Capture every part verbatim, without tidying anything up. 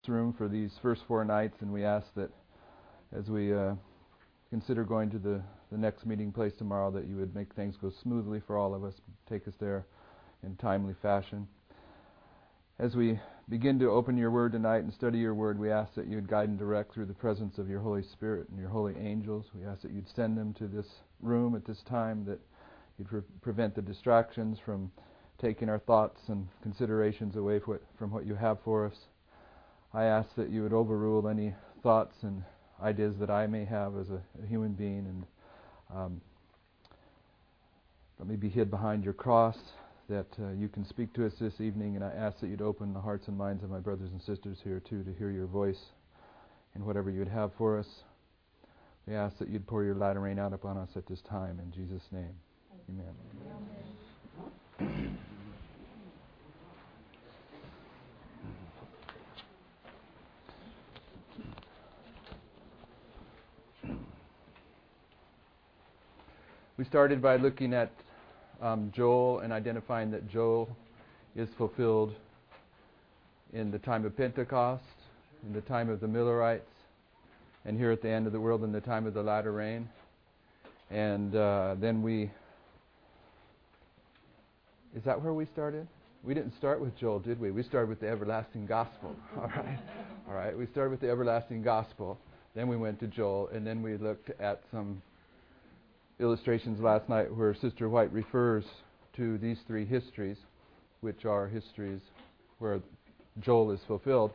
room for these first four nights, and we ask that as we uh, consider going to the, the next meeting place tomorrow, that you would make things go smoothly for all of us, take us there in timely fashion. As we begin to open your word tonight and study your word, we ask that you would guide and direct through the presence of your Holy Spirit and your holy angels. We ask that you'd send them to this room at this time, that you'd pre- prevent the distractions from taking our thoughts and considerations away from what, from what you have for us. I ask that you would overrule any thoughts and ideas that I may have as a, a human being, and um, let me be hid behind your cross, that uh, you can speak to us this evening, and I ask that you'd open the hearts and minds of my brothers and sisters here too to hear your voice in whatever you'd have for us. We ask that you'd pour your latter rain out upon us at this time. In Jesus' name, amen. Amen. We started by looking at um, Joel and identifying that Joel is fulfilled in the time of Pentecost, in the time of the Millerites, and here at the end of the world in the time of the latter rain. And uh, then we... Is that where we started? We didn't start with Joel, did we? We started with the everlasting gospel. All right. All right. We started with the everlasting gospel. Then we went to Joel, and then we looked at some illustrations last night where Sister White refers to these three histories, which are histories where Joel is fulfilled.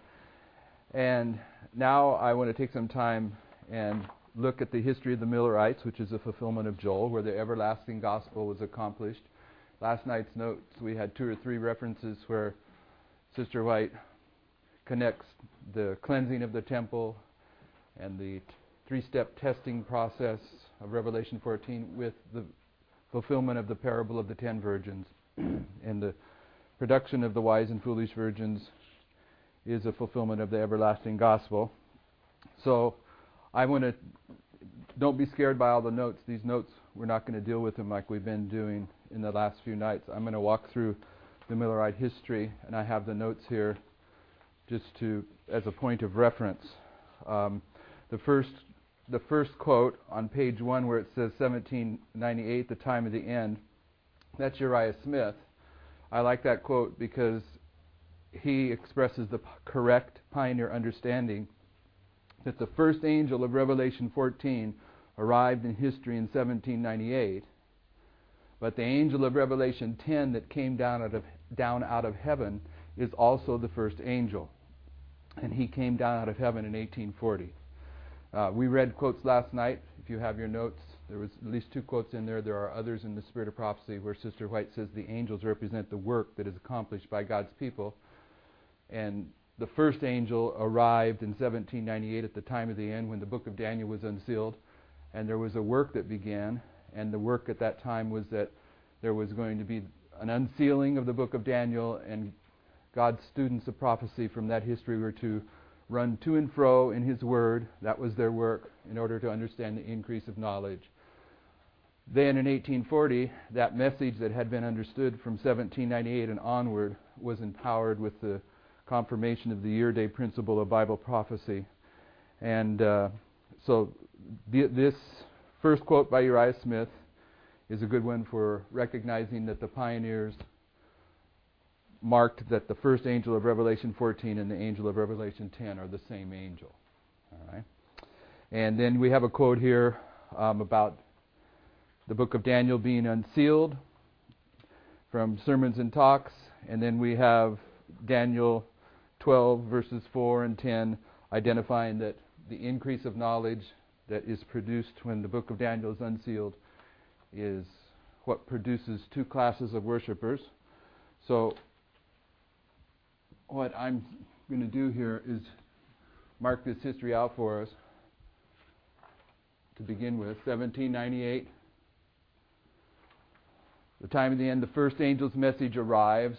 And now I want to take some time and look at the history of the Millerites, which is a fulfillment of Joel, where the everlasting gospel was accomplished. Last night's notes, we had two or three references where Sister White connects the cleansing of the temple and the t- three-step testing process of Revelation fourteen with the fulfillment of the parable of the ten virgins. And the production of the wise and foolish virgins is a fulfillment of the everlasting gospel. So I want to, don't be scared by all the notes. These notes, we're not going to deal with them like we've been doing in the last few nights. I'm going to walk through the Millerite history, and I have the notes here just to as a point of reference. Um, the first The first quote on page one where it says seventeen ninety-eight, the time of the end, that's Uriah Smith. I like that quote because he expresses the p- correct pioneer understanding that the first angel of Revelation fourteen arrived in history in seventeen ninety-eight, but the angel of Revelation ten that came down out of down out of heaven is also the first angel, and he came down out of heaven in eighteen forty. Uh, we read quotes last night. If you have your notes, there was at least two quotes in there. There are others in the Spirit of Prophecy where Sister White says the angels represent the work that is accomplished by God's people. And the first angel arrived in seventeen ninety-eight at the time of the end when the book of Daniel was unsealed. And there was a work that began. And the work at that time was that there was going to be an unsealing of the book of Daniel, and God's students of prophecy from that history were to run to and fro in His Word. That was their work in order to understand the increase of knowledge. Then in eighteen forty, that message that had been understood from seventeen ninety-eight and onward was empowered with the confirmation of the year-day principle of Bible prophecy. And uh, so th- this first quote by Uriah Smith is a good one for recognizing that the pioneers marked that the first angel of Revelation fourteen and the angel of Revelation ten are the same angel. All right. And then we have a quote here um, about the book of Daniel being unsealed from Sermons and Talks. And then we have Daniel twelve verses four and ten identifying that the increase of knowledge that is produced when the book of Daniel is unsealed is what produces two classes of worshipers. So what I'm going to do here is mark this history out for us to begin with. seventeen ninety-eight, the time of the end, the first angel's message arrives.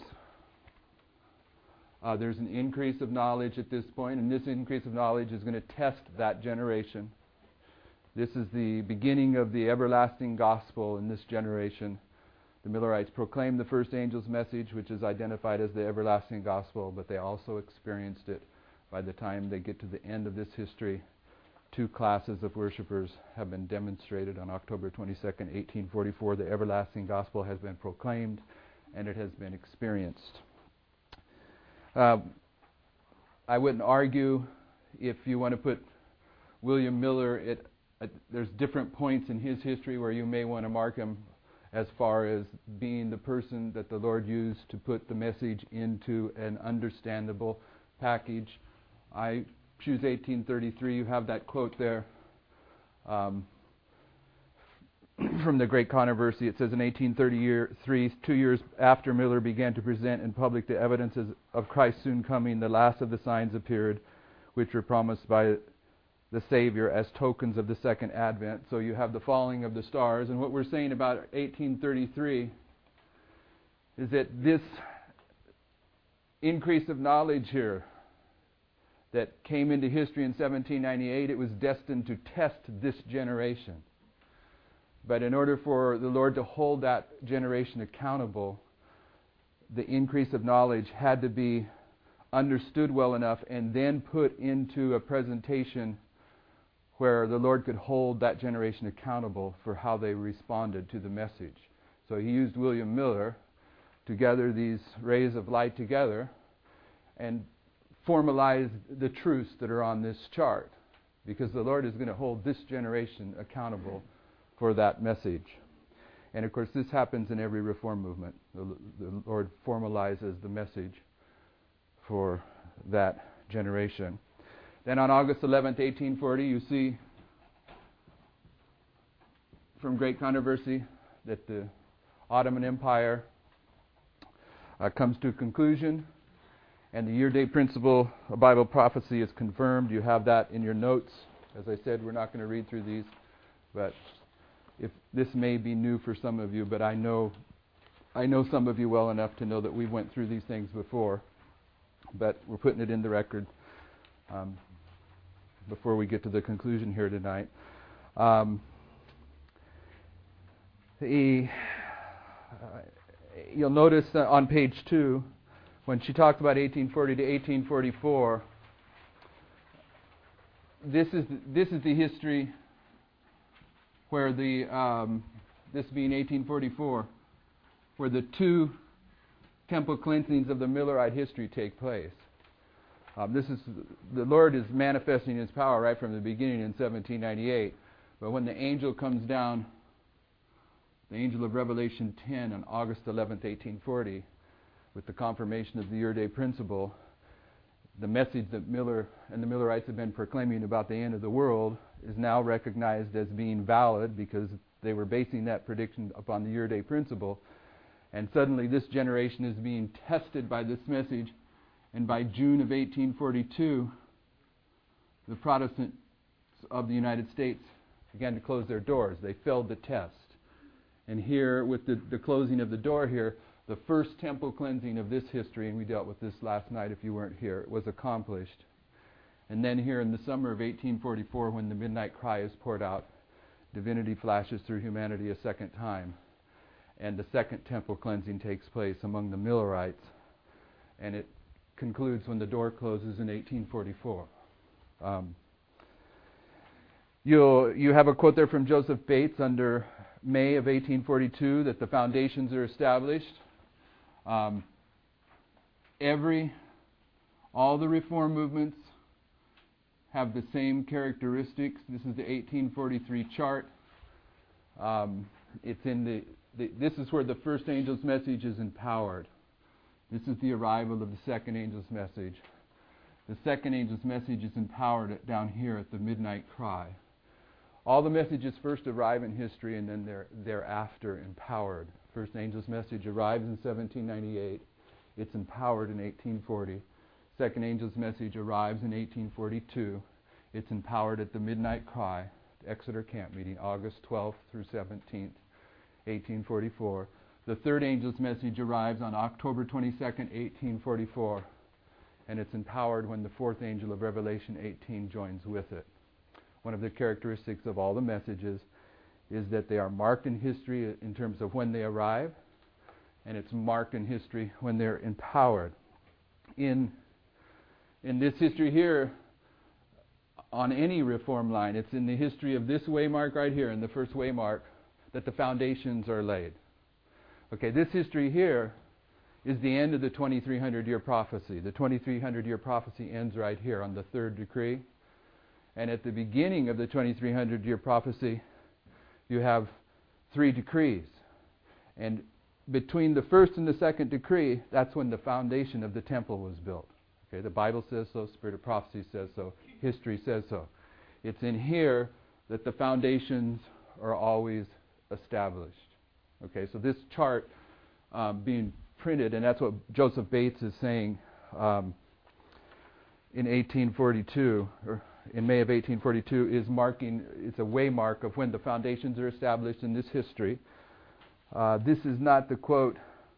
Uh, there's an increase of knowledge at this point, and this increase of knowledge is going to test that generation. This is the beginning of the everlasting gospel in this generation. The Millerites proclaimed the first angel's message, which is identified as the everlasting gospel, but they also experienced it By the time they get to the end of this history, two classes of worshipers have been demonstrated. On October twenty-second, eighteen forty-four, the everlasting gospel has been proclaimed and it has been experienced. Uh, I wouldn't argue if you want to put William Miller at, at there's different points in his history where you may want to mark him as far as being the person that the Lord used to put the message into an understandable package. I choose eighteen thirty-three. You have that quote there um, from the Great Controversy. It says, in eighteen thirty-three, two years after Miller began to present in public the evidences of Christ's soon coming, the last of the signs appeared, which were promised by the Savior as tokens of the second advent. So you have the falling of the stars. And what we're saying about eighteen thirty-three is that this increase of knowledge here that came into history in seventeen ninety-eight, it was destined to test this generation. But in order for the Lord to hold that generation accountable, the increase of knowledge had to be understood well enough and then put into a presentation where the Lord could hold that generation accountable for how they responded to the message. So he used William Miller to gather these rays of light together and formalize the truths that are on this chart, because the Lord is going to hold this generation accountable for that message. And of course, this happens in every reform movement. The, the Lord formalizes the message for that generation. Then on August eleventh, eighteen forty, you see from Great Controversy that the Ottoman Empire uh, comes to a conclusion, and the year-day principle of Bible prophecy is confirmed. You have that in your notes. As I said, we're not going to read through these, but if this may be new for some of you, but I know I know some of you well enough to know that we went through these things before, but we're putting it in the record um, before we get to the conclusion here tonight. Um, the, uh, you'll notice uh, on page two, when she talks about eighteen forty to eighteen forty-four, this is this is the history where the um, this being eighteen forty-four, where the two temple cleansings of the Millerite history take place. Um, this is the Lord is manifesting His power right from the beginning in seventeen ninety-eight, but when the angel comes down, the angel of Revelation ten on August eleventh, eighteen forty, with the confirmation of the year-day principle, the message that Miller and the Millerites have been proclaiming about the end of the world is now recognized as being valid because they were basing that prediction upon the year-day principle. And suddenly this generation is being tested by this message. And by June of eighteen forty-two, the Protestants of the United States began to close their doors. They failed the test. And here, with the, the closing of the door here, the first temple cleansing of this history, and we dealt with this last night if you weren't here, was accomplished. And then here in the summer of eighteen forty-four, when the midnight cry is poured out, divinity flashes through humanity a second time. And the second temple cleansing takes place among the Millerites. And it concludes when the door closes in eighteen forty-four. Um, you'll, you have a quote there from Joseph Bates under May of eighteen forty-two that the foundations are established. Um, every, all the reform movements have the same characteristics. This is the eighteen forty-three chart. Um, it's in the, the, this is where the first angel's message is empowered. This is the arrival of the second angel's message. The second angel's message is empowered at, down here at the midnight cry. All the messages first arrive in history and then they're thereafter empowered. First angel's message arrives in seventeen ninety-eight. It's empowered in eighteen forty. Second angel's message arrives in eighteen forty-two. It's empowered at the midnight cry, the Exeter camp meeting, August twelfth through seventeenth, eighteen forty-four. The third angel's message arrives on October twenty-second, eighteen forty-four, and it's empowered when the fourth angel of Revelation eighteen joins with it. One of the characteristics of all the messages is that they are marked in history in terms of when they arrive, and it's marked in history when they're empowered. In in this history here, on any reform line, it's in the history of this waymark right here, in the first waymark, that the foundations are laid. Okay, this history here is the end of the twenty-three hundred year prophecy. The twenty-three hundred year prophecy ends right here on the third decree. And at the beginning of the twenty-three hundred year prophecy, you have three decrees. And between the first and the second decree, that's when the foundation of the temple was built. Okay, the Bible says so, Spirit of Prophecy says so, history says so. It's in here that the foundations are always established. Okay, so this chart um, being printed, and that's what Joseph Bates is saying um, in eighteen forty-two, or in May of eighteen forty-two, is marking, it's a waymark of when the foundations are established in this history. Uh, this is not the quote.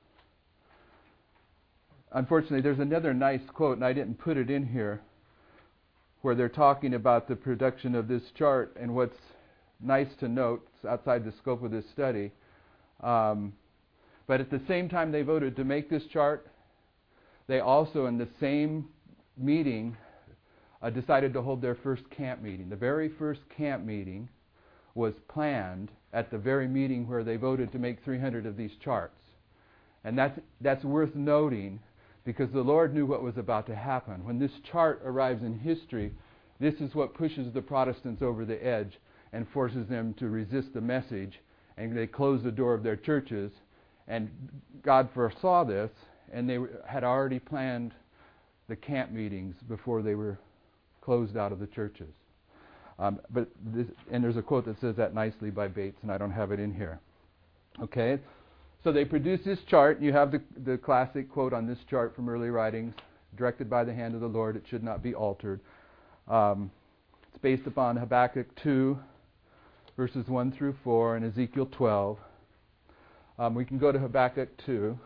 Unfortunately, there's another nice quote, and I didn't put it in here, where they're talking about the production of this chart, and what's nice to note, it's outside the scope of this study, um, but at the same time they voted to make this chart, they also, in the same meeting, uh, decided to hold their first camp meeting. The very first camp meeting was planned at the very meeting where they voted to make three hundred of these charts. And that's, that's worth noting, because the Lord knew what was about to happen. When this chart arrives in history, this is what pushes the Protestants over the edge and forces them to resist the message, and they close the door of their churches. And God foresaw this, and they had already planned the camp meetings before they were closed out of the churches. Um, but this, and there's a quote that says that nicely by Bates, and I don't have it in here. Okay, so they produce this chart. You have the, the classic quote on this chart from early writings: "Directed by the hand of the Lord, it should not be altered." Um, it's based upon Habakkuk two, verses one through four, and Ezekiel twelve. Um, we can go to Habakkuk two,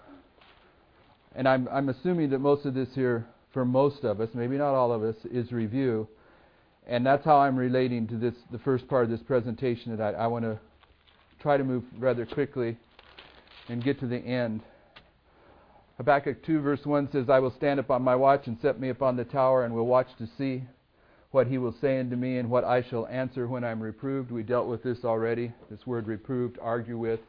and I'm, I'm assuming that most of this here, for most of us, maybe not all of us, is review. And that's how I'm relating to this, the first part of this presentation, that I, I want to try to move rather quickly and get to the end. Habakkuk two verse one says, "I will stand upon my watch and set me upon the tower, and will watch to see what he will say unto me, and what I shall answer when I am reproved." We dealt with this already. This word reproved, argue with.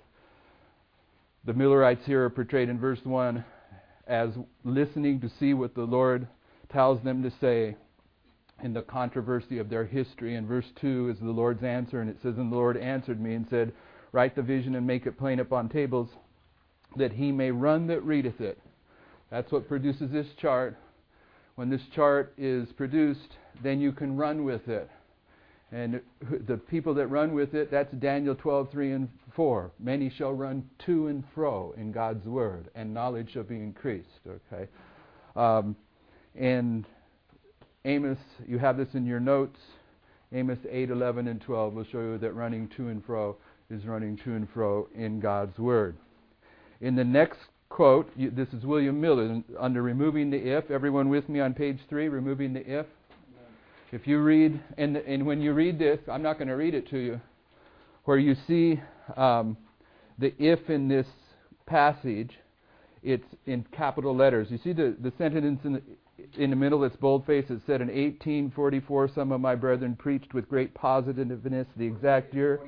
The Millerites here are portrayed in verse one as listening to see what the Lord tells them to say in the controversy of their history. And verse two is the Lord's answer, and it says, "And the Lord answered me and said, Write the vision and make it plain upon tables, that he may run that readeth it." That's what produces this chart. When this chart is produced, then you can run with it. And the people that run with it, that's Daniel twelve, three and four. "Many shall run to and fro in God's word, and knowledge shall be increased." Okay, um, and Amos, you have this in your notes. Amos eight, eleven, and twelve will show you that running to and fro is running to and fro in God's word. In the next quote, you, this is William Miller under "Removing the If." Everyone with me on page three, "Removing the If"? If you read, and, and when you read this, I'm not going to read it to you, where you see um, the if in this passage, it's in capital letters. You see the, the sentence in the, in the middle that's boldface. It said, "In eighteen forty-four, some of my brethren preached with great positiveness the exact year."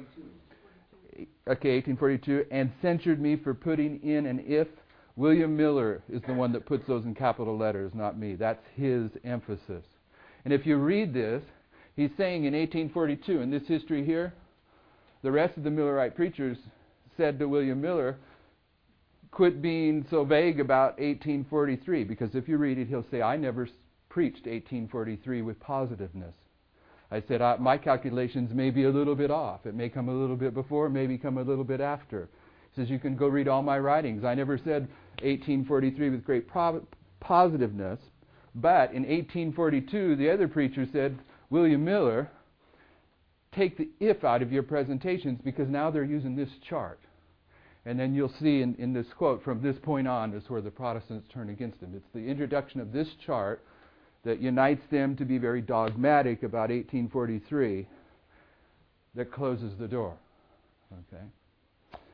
Okay, eighteen forty-two, "and censured me for putting in an if." William Miller is the one that puts those in capital letters, not me. That's his emphasis. And if you read this, he's saying in eighteen forty-two, in this history here, the rest of the Millerite preachers said to William Miller, quit being so vague about eighteen forty-three, because if you read it, he'll say, "I never preached eighteen forty-three with positiveness. I said, I, my calculations may be a little bit off. It may come a little bit before, maybe come a little bit after." He says, "You can go read all my writings. I never said eighteen forty-three with great pro- positiveness. But in eighteen forty-two, the other preacher said, William Miller, take the if out of your presentations, because now they're using this chart." And then you'll see in, in this quote, "From this point on is where the Protestants turn against him." It's the introduction of this chart that unites them to be very dogmatic about eighteen forty-three that closes the door. Okay.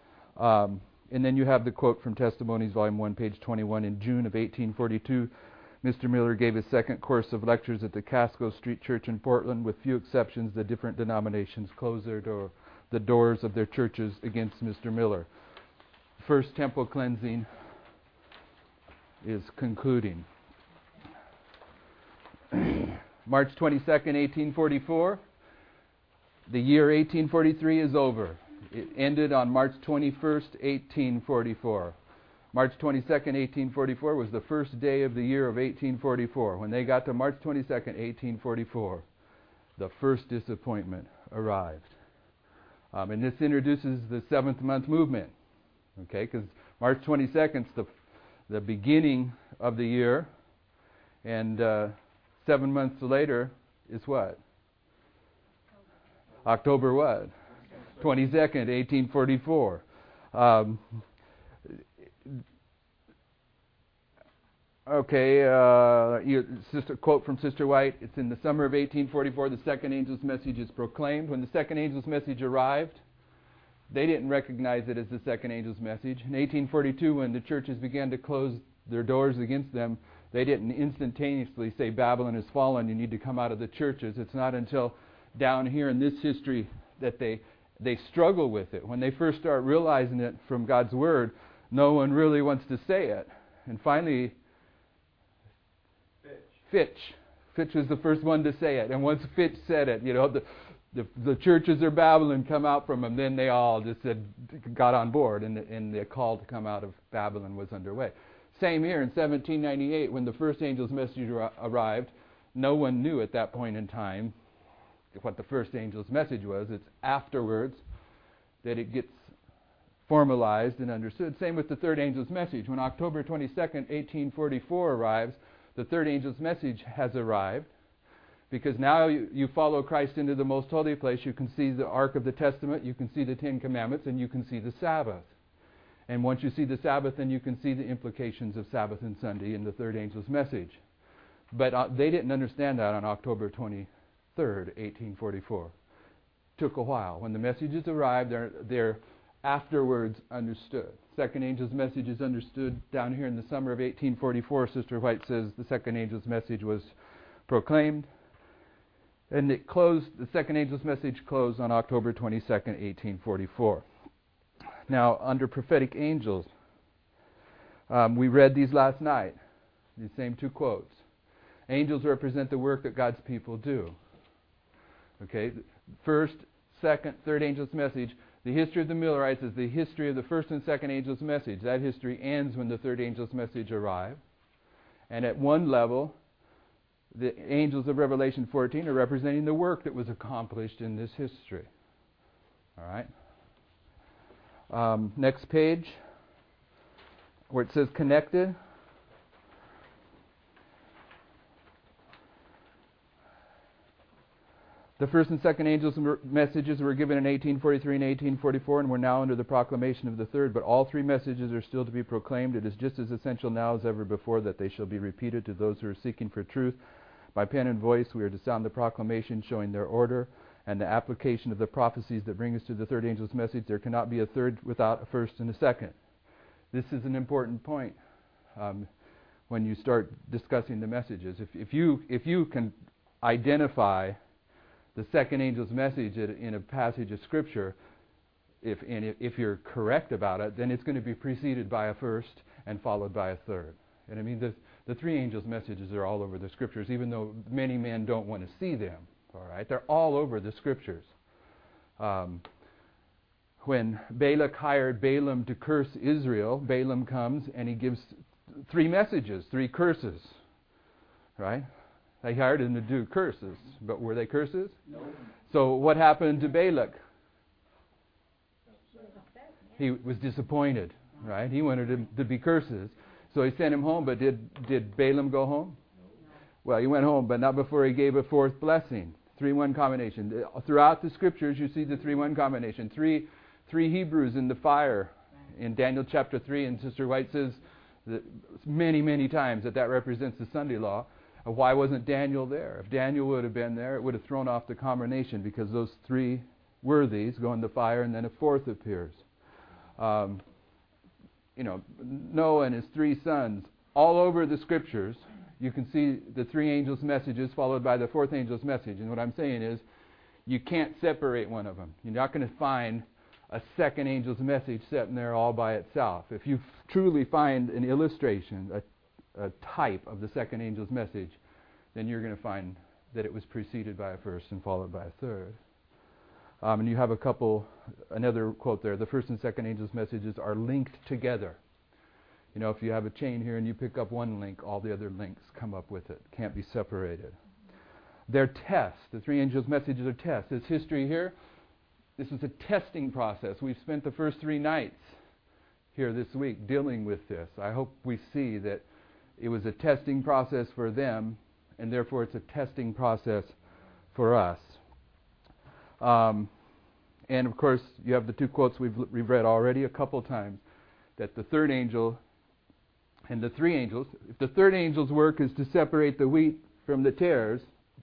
Um, and then you have the quote from Testimonies, Volume one, page twenty-one. "In June of eighteen forty-two, Mister Miller gave his second course of lectures at the Casco Street Church in Portland. With few exceptions, the different denominations closed their door, the doors of their churches against Mister Miller. First temple cleansing is concluding. March twenty-second, eighteen forty-four. The year eighteen forty-three is over. It ended on March twenty-first, eighteen forty-four. March twenty-second, eighteen forty-four was the first day of the year of eighteen forty-four. When they got to March twenty-second, eighteen forty-four, the first disappointment arrived. Um, and this introduces the seventh month movement. Okay, because March twenty-second is the, the beginning of the year, and uh, seven months later is what? October what? twenty-second, eighteen forty-four. Um, okay, uh, you, sister, quote from Sister White, it's in the summer of eighteen forty-four, the second angel's message is proclaimed. When the second angel's message arrived, they didn't recognize it as the second angel's message. In eighteen forty-two, when the churches began to close their doors against them, they didn't instantaneously say, Babylon has fallen, you need to come out of the churches. It's not until down here in this history that they they struggle with it. When they first start realizing it from God's Word, no one really wants to say it. And finally, Fitch. Fitch. Fitch was the first one to say it. And once Fitch said it, you know, the the, the churches are Babylon, come out from them. Then they all just said, got on board, and the, and the call to come out of Babylon was underway. Same year in seventeen ninety-eight, when the first angel's message ar- arrived, no one knew at that point in time what the first angel's message was. It's afterwards that it gets formalized and understood. Same with the third angel's message. When October twenty-second, eighteen forty-four arrives, the third angel's message has arrived, because now you, you follow Christ into the most holy place. You can see the Ark of the Testament, you can see the Ten Commandments, and you can see the Sabbath. And once you see the Sabbath, then you can see the implications of Sabbath and Sunday in the third angel's message. But uh, they didn't understand that on October twenty-third, eighteen forty-four. Took a while. When the messages arrived, they're, they're afterwards understood. Second angel's message is understood down here in the summer of eighteen forty-four. Sister White says the second angel's message was proclaimed. And it closed, the second angel's message closed on October twenty-second, eighteen forty-four. Now, under prophetic angels, um, we read these last night, these same two quotes. Angels represent the work that God's people do. Okay, first, second, third angel's message. The history of the Millerites is the history of the first and second angel's message. That history ends when the third angel's message arrived. And at one level, the angels of Revelation fourteen are representing the work that was accomplished in this history. All right. Um, next page, where it says connected. The first and second angels' messages were given in eighteen forty-three and eighteen forty-four, and we're now under the proclamation of the third. But all three messages are still to be proclaimed. It is just as essential now as ever before that they shall be repeated to those who are seeking for truth. By pen and voice, we are to sound the proclamation showing their order and the application of the prophecies that bring us to the third angel's message. There cannot be a third without a first and a second. This is an important point um, when you start discussing the messages. If, if you if you can identify the second angel's message in a passage of Scripture, if and if, if you're correct about it, then it's going to be preceded by a first and followed by a third. And I mean, the, the three angels' messages are all over the Scriptures, even though many men don't want to see them. All right, they're all over the Scriptures. Um, when Balak hired Balaam to curse Israel, Balaam comes and he gives three messages, three curses. Right? They hired him to do curses, but were they curses? No. So what happened to Balak? He was disappointed. Right? He wanted him to be curses, so he sent him home. But did did Balaam go home? Well, he went home, but not before he gave a fourth blessing. three one combination. Throughout the Scriptures, you see the three one combination. Three, three Hebrews in the fire in Daniel chapter three, and Sister White says that many, many times that that represents the Sunday law. Why wasn't Daniel there? If Daniel would have been there, it would have thrown off the combination, because those three worthies go in the fire, and then a fourth appears. Um, you know, Noah and his three sons, all over the Scriptures, you can see the three angels' messages followed by the fourth angel's message. And what I'm saying is, you can't separate one of them. You're not going to find a second angel's message sitting there all by itself. If you f- truly find an illustration, a, a type of the second angel's message, then you're going to find that it was preceded by a first and followed by a third. Um, and you have a couple, another quote there, the first and second angel's messages are linked together. You know, if you have a chain here and you pick up one link, all the other links come up with it. Can't be separated. They're tests. The three angels' messages are tests. This history here, this is a testing process. We've spent the first three nights here this week dealing with this. I hope we see that it was a testing process for them, and therefore it's a testing process for us. Um, and of course, you have the two quotes we've, we've read already a couple times, that the third angel and the three angels, if the third angel's work is to separate the wheat from the tares,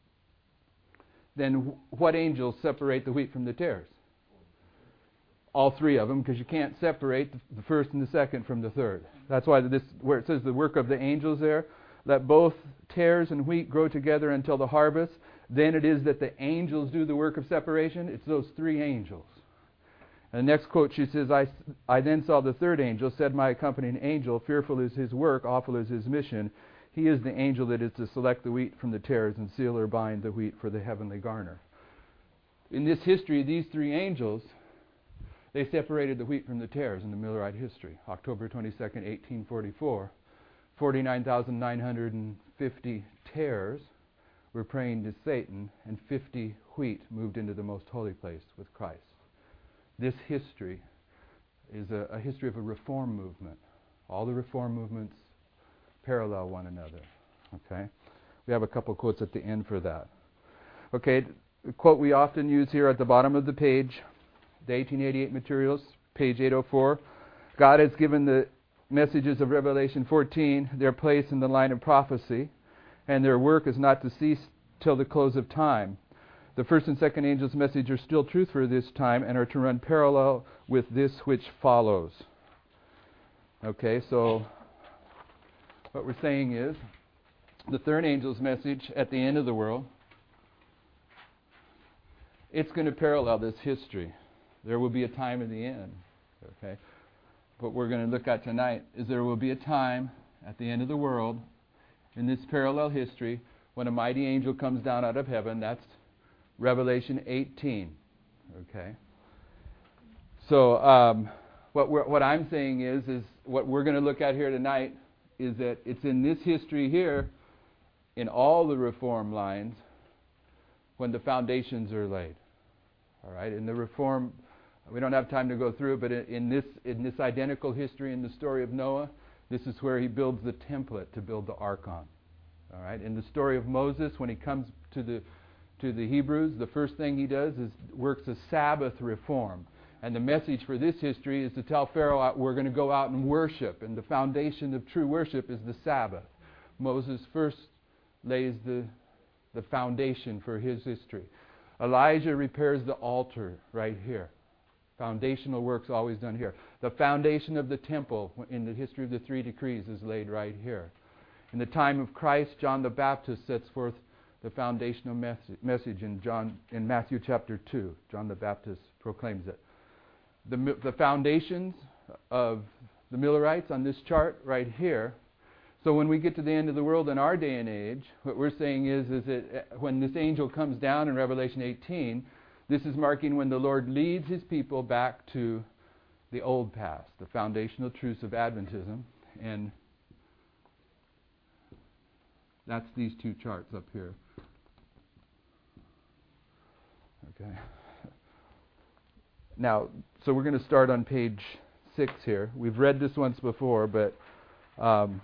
then what angels separate the wheat from the tares? All three of them, because you can't separate the first and the second from the third. That's why this, where it says the work of the angels there, let both tares and wheat grow together until the harvest. Then it is that the angels do the work of separation. It's those three angels. And the next quote, she says, I, I then saw the third angel, said my accompanying angel, fearful is his work, awful is his mission. He is the angel that is to select the wheat from the tares and seal or bind the wheat for the heavenly garner. In this history, these three angels, they separated the wheat from the tares in the Millerite history. October twenty-second, eighteen forty-four, forty-nine thousand nine hundred fifty tares were praying to Satan, and fifty wheat moved into the most holy place with Christ. This history is a, a history of a reform movement. All the reform movements parallel one another. Okay? We have a couple quotes at the end for that. Okay, the quote we often use here at the bottom of the page, the eighteen eighty-eight materials, page eight oh four. God has given the messages of Revelation fourteen their place in the line of prophecy, and their work is not to cease till the close of time. The first and second angels' message are still truth for this time and are to run parallel with this which follows. Okay, so what we're saying is the third angel's message at the end of the world, it's going to parallel this history. There will be a time in the end. Okay, what we're going to look at tonight is there will be a time at the end of the world in this parallel history when a mighty angel comes down out of heaven. That's Revelation eighteen. Okay. So um, what we're, what I'm saying is is what we're going to look at here tonight is that it's in this history here, in all the reform lines, when the foundations are laid. All right. In the reform, we don't have time to go through it, but in, in this in this identical history in the story of Noah, this is where he builds the template to build the ark on. All right. In the story of Moses, when he comes to the to the Hebrews, the first thing he does is works a Sabbath reform. And the message for this history is to tell Pharaoh, we're going to go out and worship. And the foundation of true worship is the Sabbath. Moses first lays the, the foundation for his history. Elijah repairs the altar right here. Foundational work's always done here. The foundation of the temple in the history of the three decrees is laid right here. In the time of Christ, John the Baptist sets forth the foundational message, message in John in Matthew chapter two. John the Baptist proclaims it. The, the foundations of the Millerites on this chart right here. So when we get to the end of the world in our day and age, what we're saying is, is that when this angel comes down in Revelation eighteen, this is marking when the Lord leads his people back to the old past, the foundational truths of Adventism. And that's these two charts up here. Okay. Now, so we're going to start on page six here. We've read this once before, but um,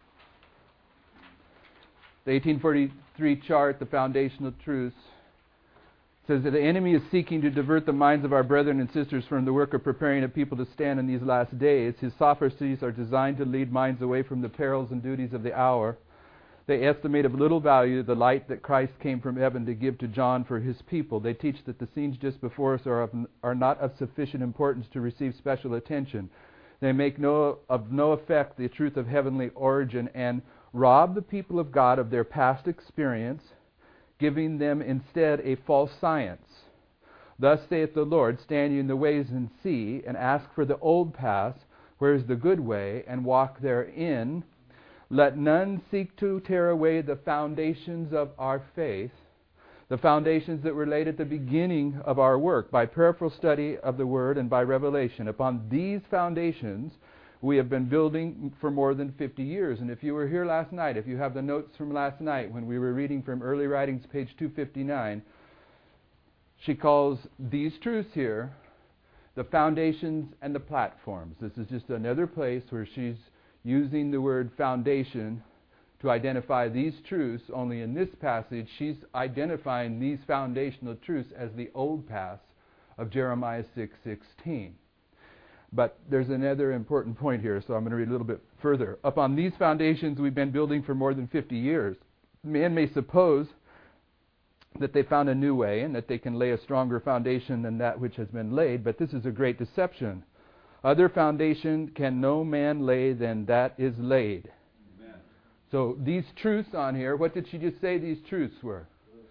the eighteen forty-three chart, the foundational truths, says that the enemy is seeking to divert the minds of our brethren and sisters from the work of preparing a people to stand in these last days. His sophisties are designed to lead minds away from the perils and duties of the hour. They estimate of little value the light that Christ came from heaven to give to John for his people. They teach that the scenes just before us are, of, are not of sufficient importance to receive special attention. They make no, of no effect the truth of heavenly origin and rob the people of God of their past experience, giving them instead a false science. Thus saith the Lord, stand ye in the ways and see, and ask for the old paths, where is the good way, and walk therein. Let none seek to tear away the foundations of our faith, the foundations that were laid at the beginning of our work, by prayerful study of the Word and by revelation. Upon these foundations we have been building for more than fifty years. And if you were here last night, if you have the notes from last night when we were reading from Early Writings, page two fifty-nine, she calls these truths here the foundations and the platforms. This is just another place where she's using the word foundation to identify these truths. Only in this passage, she's identifying these foundational truths as the old paths of Jeremiah six sixteen. But there's another important point here, so I'm going to read a little bit further. Upon these foundations we've been building for more than fifty years. Man may suppose that they found a new way and that they can lay a stronger foundation than that which has been laid, but this is a great deception. Other foundation can no man lay than that is laid. Amen. So these truths on here, what did she just say these truths were?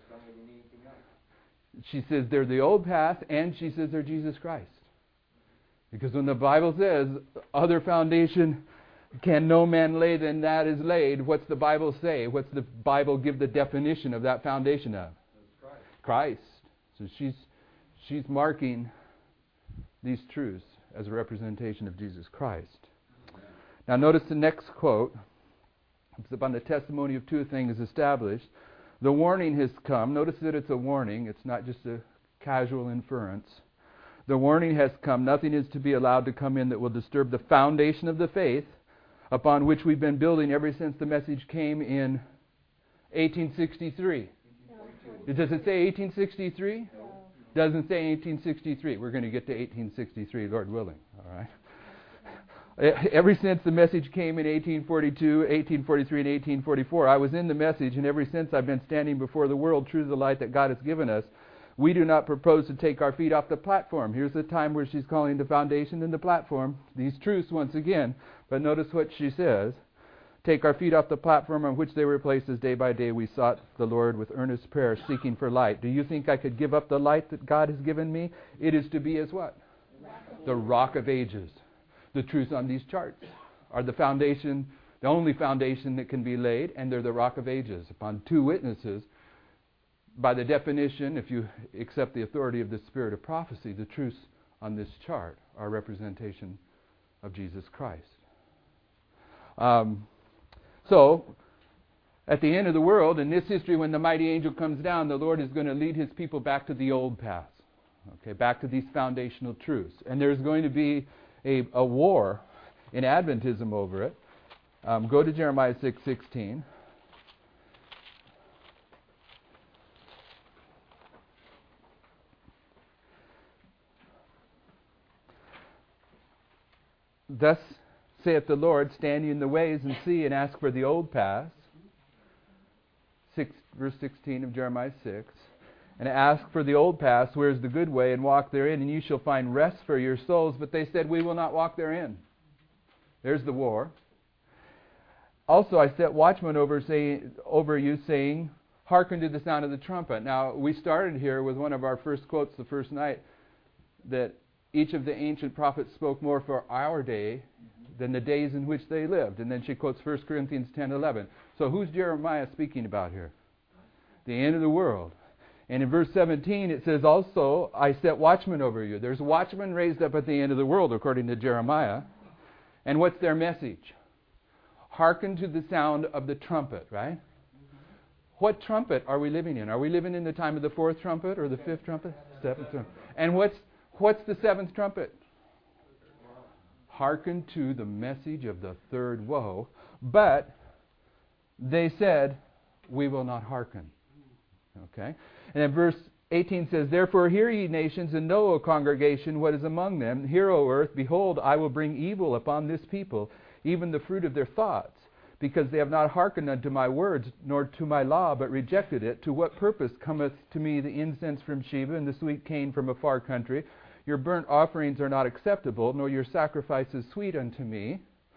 She says they're the old path, and she says they're Jesus Christ. Because when the Bible says other foundation can no man lay than that is laid, what's the Bible say? What's the Bible give the definition of that foundation of? Christ. So she's she's marking these truths as a representation of Jesus Christ. Now notice the next quote. It's upon the testimony of two things established. The warning has come. Notice that it's a warning. It's not just a casual inference. The warning has come. Nothing is to be allowed to come in that will disturb the foundation of the faith upon which we've been building ever since the message came in eighteen sixty-three. Does it say eighteen sixty-three? No. Doesn't say eighteen sixty-three. We're going to get to eighteen sixty-three, Lord willing. All right. Ever since the message came in eighteen forty-two, eighteen forty-three, and eighteen forty-four, I was in the message, and ever since I've been standing before the world, true to the light that God has given us. We do not propose to take our feet off the platform. Here's the time where she's calling the foundation and the platform. These truths once again. But notice what she says. Take our feet off the platform on which they were placed, as day by day we sought the Lord with earnest prayer, seeking for light. Do you think I could give up the light that God has given me? It is to be as what? The rock of ages. The truths on these charts are the foundation, the only foundation that can be laid, and they're the rock of ages. Upon two witnesses, by the definition, if you accept the authority of the spirit of prophecy, the truths on this chart are a representation of Jesus Christ. Um... So, at the end of the world, in this history, when the mighty angel comes down, the Lord is going to lead His people back to the old paths, okay, back to these foundational truths. And there's going to be a, a war in Adventism over it. Um, go to Jeremiah six sixteen. Thus saith the Lord, stand ye in the ways and see, and ask for the old paths. Six, verse sixteen of Jeremiah six. And ask for the old paths, where is the good way, and walk therein, and ye shall find rest for your souls. But they said, we will not walk therein. There's the war. Also I set watchmen over, say, over you, saying, hearken to the sound of the trumpet. Now, we started here with one of our first quotes the first night, that each of the ancient prophets spoke more for our day than the days in which they lived. And then she quotes First Corinthians ten eleven. So who's Jeremiah speaking about here? The end of the world. And in verse seventeen it says, also, I set watchmen over you. There's watchmen raised up at the end of the world, according to Jeremiah. And what's their message? Hearken to the sound of the trumpet, right? What trumpet are we living in? Are we living in the time of the fourth trumpet or the fifth trumpet? Seventh trumpet. And what's what's the seventh trumpet? Hearken to the message of the third woe. But they said, we will not hearken. Okay? And then verse eighteen says, therefore hear ye nations, and know, O congregation, what is among them. Hear, O earth, behold, I will bring evil upon this people, even the fruit of their thoughts, because they have not hearkened unto my words, nor to my law, but rejected it. To what purpose cometh to me the incense from Sheba, and the sweet cane from a far country? Your burnt offerings are not acceptable, nor your sacrifices sweet unto me.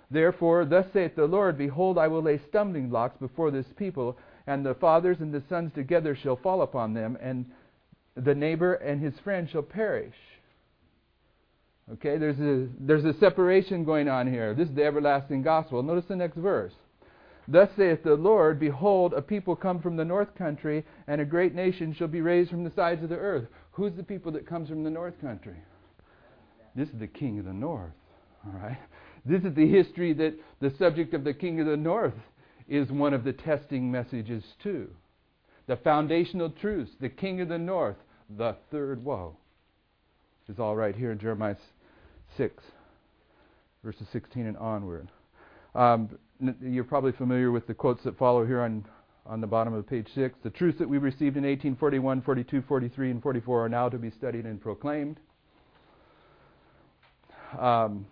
Therefore, thus saith the Lord, Behold, I will lay stumbling blocks before this people, and the fathers and the sons together shall fall upon them, and the neighbor and his friend shall perish. Okay, there's a, there's a separation going on here. This is the everlasting gospel. Notice the next verse. Thus saith the Lord, Behold, a people come from the north country, and a great nation shall be raised from the sides of the earth. Who's the people that comes from the north country? This is the king of the north. All right. This is the history that the subject of the king of the north is one of the testing messages too. The foundational truths, the king of the north, the third woe, is all right here in Jeremiah six, verses sixteen and onward. Um, you're probably familiar with the quotes that follow here on, on the bottom of page six. The truths that we received in eighteen forty-one, forty-two, forty-three, and forty-four are now to be studied and proclaimed. Um,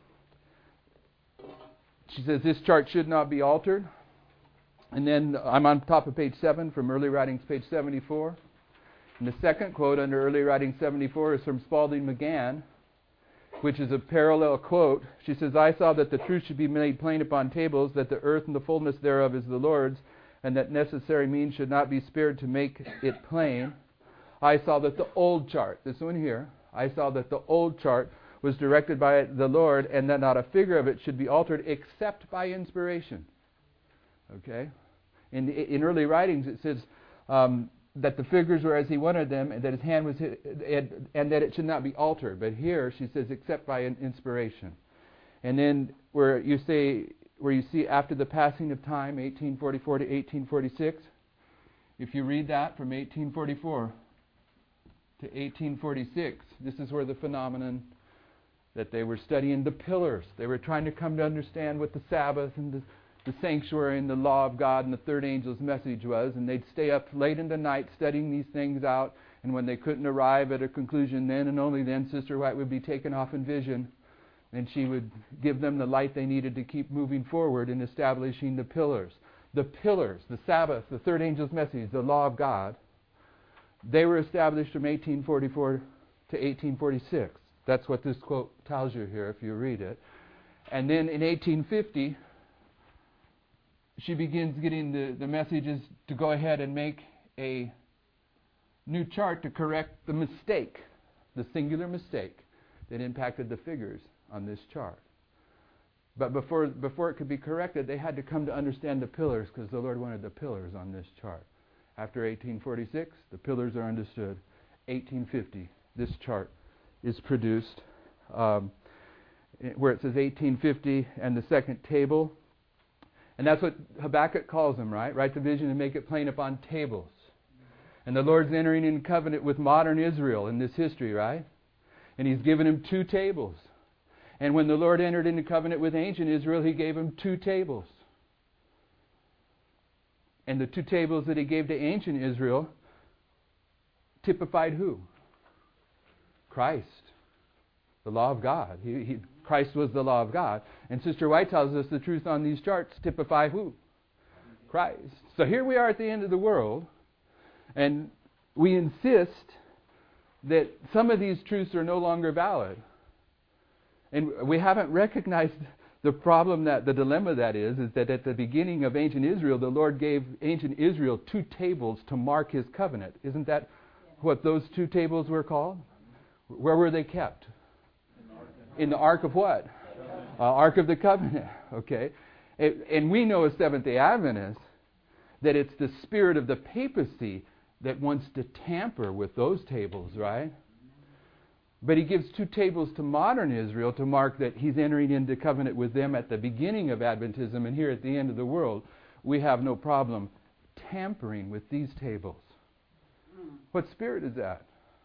she says this chart should not be altered. And then I'm on top of page seven from Early Writings, page seventy-four. And the second quote under Early Writings seventy-four is from Spalding McGann, which is a parallel quote. She says, I saw that the truth should be made plain upon tables, that the earth and the fullness thereof is the Lord's, and that necessary means should not be spared to make it plain. I saw that the old chart, this one here, I saw that the old chart was directed by the Lord, and that not a figure of it should be altered except by inspiration. Okay? In, the, in early writings it says um, that the figures were as he wanted them, and that his hand was hit, and, and that it should not be altered. But here she says except by an inspiration. And then where you say where you see after the passing of time, eighteen forty-four to eighteen forty-six, if you read that from eighteen forty-four to eighteen forty-six, this is where the phenomenon that they were studying the pillars. They were trying to come to understand what the Sabbath and the the sanctuary and the law of God and the third angel's message was, and they'd stay up late into the night studying these things out, and when they couldn't arrive at a conclusion then and only then, Sister White would be taken off in vision, and she would give them the light they needed to keep moving forward in establishing the pillars. The pillars, the Sabbath, the third angel's message, the law of God, they were established from eighteen forty-four to eighteen forty-six. That's what this quote tells you here if you read it. And then in eighteen fifty, she begins getting the, the messages to go ahead and make a new chart to correct the mistake, the singular mistake that impacted the figures on this chart. But before, before it could be corrected, they had to come to understand the pillars, because the Lord wanted the pillars on this chart. After eighteen forty-six, the pillars are understood. eighteen fifty, this chart is produced, um, where it says eighteen fifty and the second table. And that's what Habakkuk calls them, right? Write the vision and make it plain upon tables. And the Lord's entering in covenant with modern Israel in this history, right? And He's given him two tables. And when the Lord entered into covenant with ancient Israel, He gave him two tables. And the two tables that He gave to ancient Israel typified who? Christ. The law of God. He, he, Christ was the law of God. And Sister White tells us the truth on these charts typify who? Christ. So here we are at the end of the world, and we insist that some of these truths are no longer valid. And we haven't recognized the problem, that the dilemma that is, is that at the beginning of ancient Israel, the Lord gave ancient Israel two tables to mark His covenant. Isn't that what those two tables were called? Where were they kept? In the Ark of what? Uh, Ark of the Covenant. Okay. It, and we know as Seventh-day Adventists that it's the spirit of the papacy that wants to tamper with those tables, right? But He gives two tables to modern Israel to mark that He's entering into covenant with them at the beginning of Adventism, and here at the end of the world, we have no problem tampering with these tables. What spirit is that?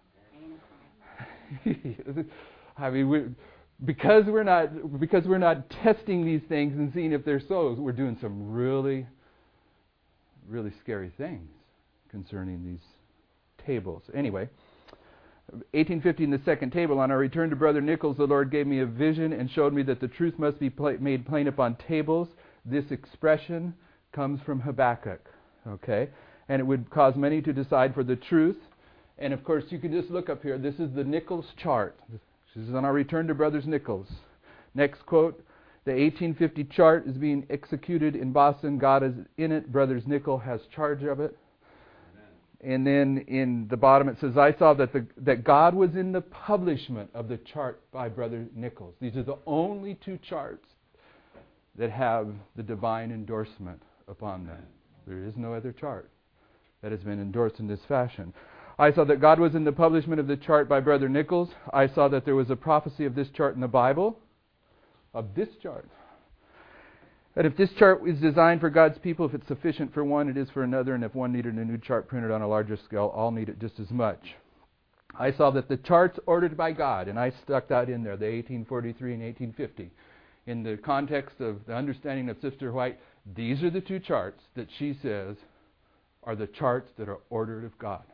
I mean, we, because we're not because we're not testing these things and seeing if they're so, we're doing some really, really scary things concerning these tables. Anyway, eighteen fifty in the second table. On our return to Brother Nichols, the Lord gave me a vision and showed me that the truth must be pla- made plain upon tables. This expression comes from Habakkuk. Okay, and it would cause many to decide for the truth. And of course, you can just look up here. This is the Nichols chart. This is on our return to Brothers Nichols. Next quote The eighteen fifty chart is being executed in Boston. God is in it. Brothers Nickel has charge of it. Amen. And then in the bottom it says, I saw that the that God was in the publishment of the chart by Brother Nichols. These are the only two charts that have the divine endorsement upon them. There is no other chart that has been endorsed in this fashion. I saw that God was in the publishment of the chart by Brother Nichols. I saw that there was a prophecy of this chart in the Bible. Of this chart. That if this chart is designed for God's people, if it's sufficient for one, it is for another. And if one needed a new chart printed on a larger scale, all need it just as much. I saw that the charts ordered by God, and I stuck that in there, the eighteen forty-three and eighteen fifty. In the context of the understanding of Sister White, these are the two charts that she says are the charts that are ordered of God.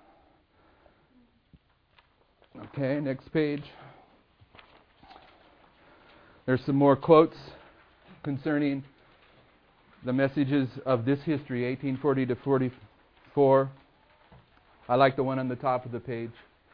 Okay, next page. There's some more quotes concerning the messages of this history, eighteen forty to forty-four. I like the one on the top of the page.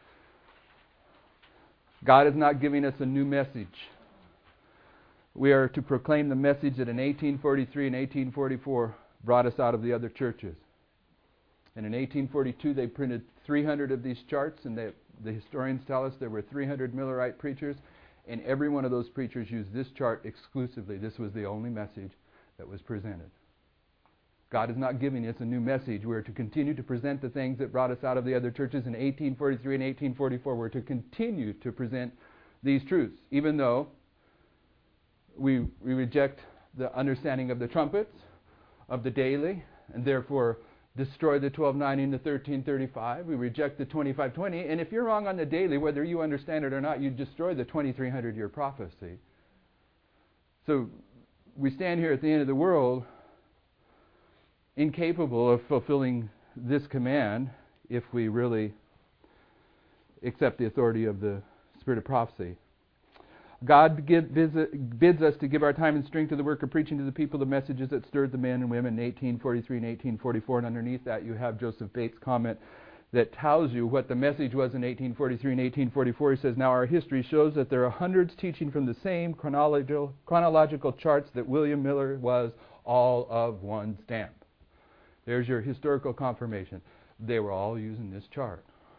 God is not giving us a new message. We are to proclaim the message that in eighteen forty-three and eighteen forty-four brought us out of the other churches. And in eighteen forty-two they printed three hundred of these charts, and they, the historians tell us there were three hundred Millerite preachers. And every one of those preachers used this chart exclusively. This was the only message that was presented. God is not giving us a new message. We're to continue to present the things that brought us out of the other churches in eighteen forty-three and eighteen forty-four. We're to continue to present these truths, even though we, we reject the understanding of the trumpets, of the daily, and therefore destroy the twelve ninety and the thirteen thirty-five. We reject the twenty-five twenty. And if you're wrong on the daily, whether you understand it or not, you destroy the twenty-three hundred year prophecy. So we stand here at the end of the world incapable of fulfilling this command if we really accept the authority of the Spirit of prophecy. God bids us to give our time and strength to the work of preaching to the people the messages that stirred the men and women in eighteen forty-three and eighteen forty-four. And underneath that you have Joseph Bates' comment that tells you what the message was in eighteen forty-three and eighteen forty-four. He says, now our history shows that there are hundreds teaching from the same chronological, chronological charts that William Miller was all of one stamp. There's your historical confirmation. They were all using this chart.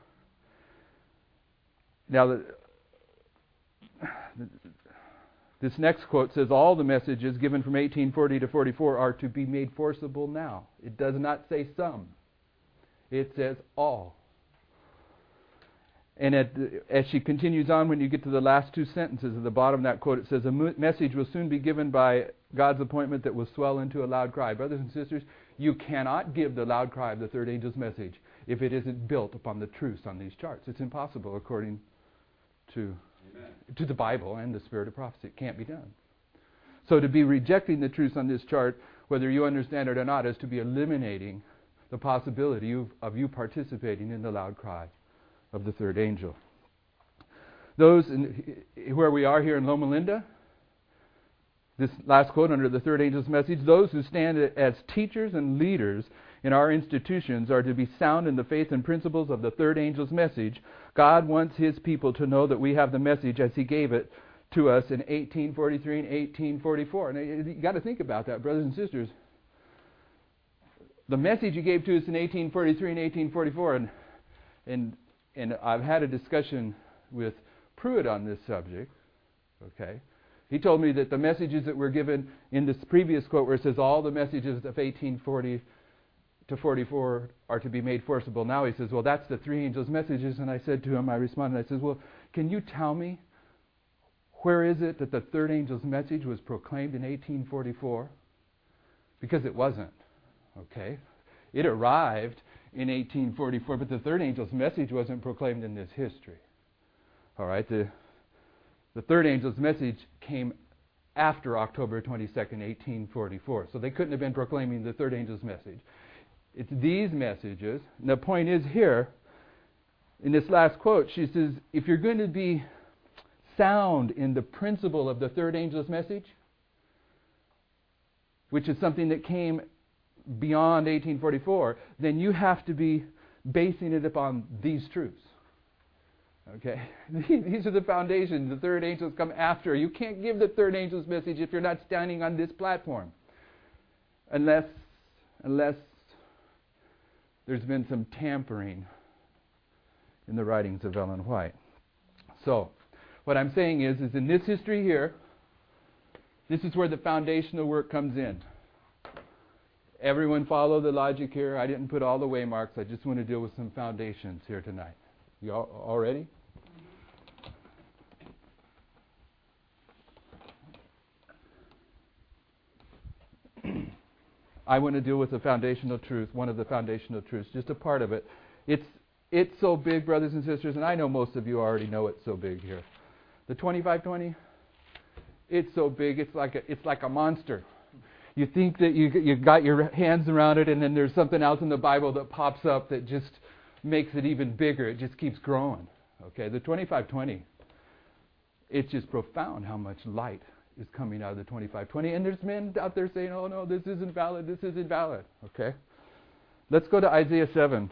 Now, the This next quote says, all the messages given from eighteen forty to forty-four are to be made forcible now. It does not say some. It says all. And at, as she continues on, when you get to the last two sentences at the bottom of that quote, it says, a message will soon be given by God's appointment that will swell into a loud cry. Brothers and sisters, you cannot give the loud cry of the third angel's message if it isn't built upon the truths on these charts. It's impossible according to to the Bible and the Spirit of prophecy. It can't be done. So to be rejecting the truths on this chart, whether you understand it or not, is to be eliminating the possibility of, of you participating in the loud cry of the third angel. Those in, where we are here in Loma Linda, this last quote under the third angel's message, those who stand as teachers and leaders in our institutions are to be sound in the faith and principles of the third angel's message. God wants His people to know that we have the message as He gave it to us in eighteen forty-three and eighteen forty-four. And you've got to think about that, brothers and sisters. The message He gave to us in eighteen forty-three and eighteen forty-four, and and and I've had a discussion with Pruitt on this subject. Okay, he told me that the messages that were given in this previous quote, where it says all the messages of eighteen forty to forty-four are to be made forcible now, he says, well, that's the three angels' messages. And I said to him, I responded, I said, well, can you tell me where is it that the third angel's message was proclaimed in eighteen forty-four? Because it wasn't. Okay, it arrived in eighteen forty-four, but the third angel's message wasn't proclaimed in this history. All right, the the third angel's message came after October twenty-second, eighteen forty-four. So they couldn't have been proclaiming the third angel's message. It's these messages. And the point is here, in this last quote, she says, if you're going to be sound in the principle of the third angel's message, which is something that came beyond eighteen forty-four, then you have to be basing it upon these truths. Okay? These are the foundations. The third angels come after. You can't give the third angel's message if you're not standing on this platform. Unless, unless there's been some tampering in the writings of Ellen White. So, what I'm saying is, is in this history here, this is where the foundational work comes in. Everyone follow the logic here. I didn't put all the waymarks. I just want to deal with some foundations here tonight. You all, all ready? I want to deal with the foundational truth, one of the foundational truths, just a part of it. It's it's so big, brothers and sisters, and I know most of you already know it's so big here. The twenty-five twenty, it's so big, it's like a, it's like a monster. You think that you you got your hands around it, and then there's something else in the Bible that pops up that just makes it even bigger. It just keeps growing. Okay, the twenty-five twenty, it's just profound how much light is coming out of the twenty-five twenty. And there's men out there saying, oh no, this isn't valid, this isn't valid. Okay? Let's go to Isaiah seven.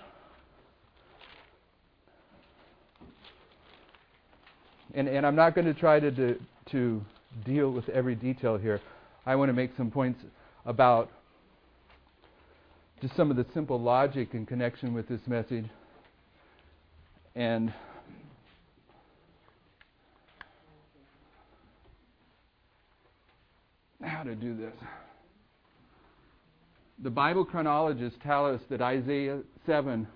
And and I'm not going to try to, to to deal with every detail here. I want to make some points about just some of the simple logic in connection with this message. And how to do this. The Bible chronologists tell us that Isaiah seven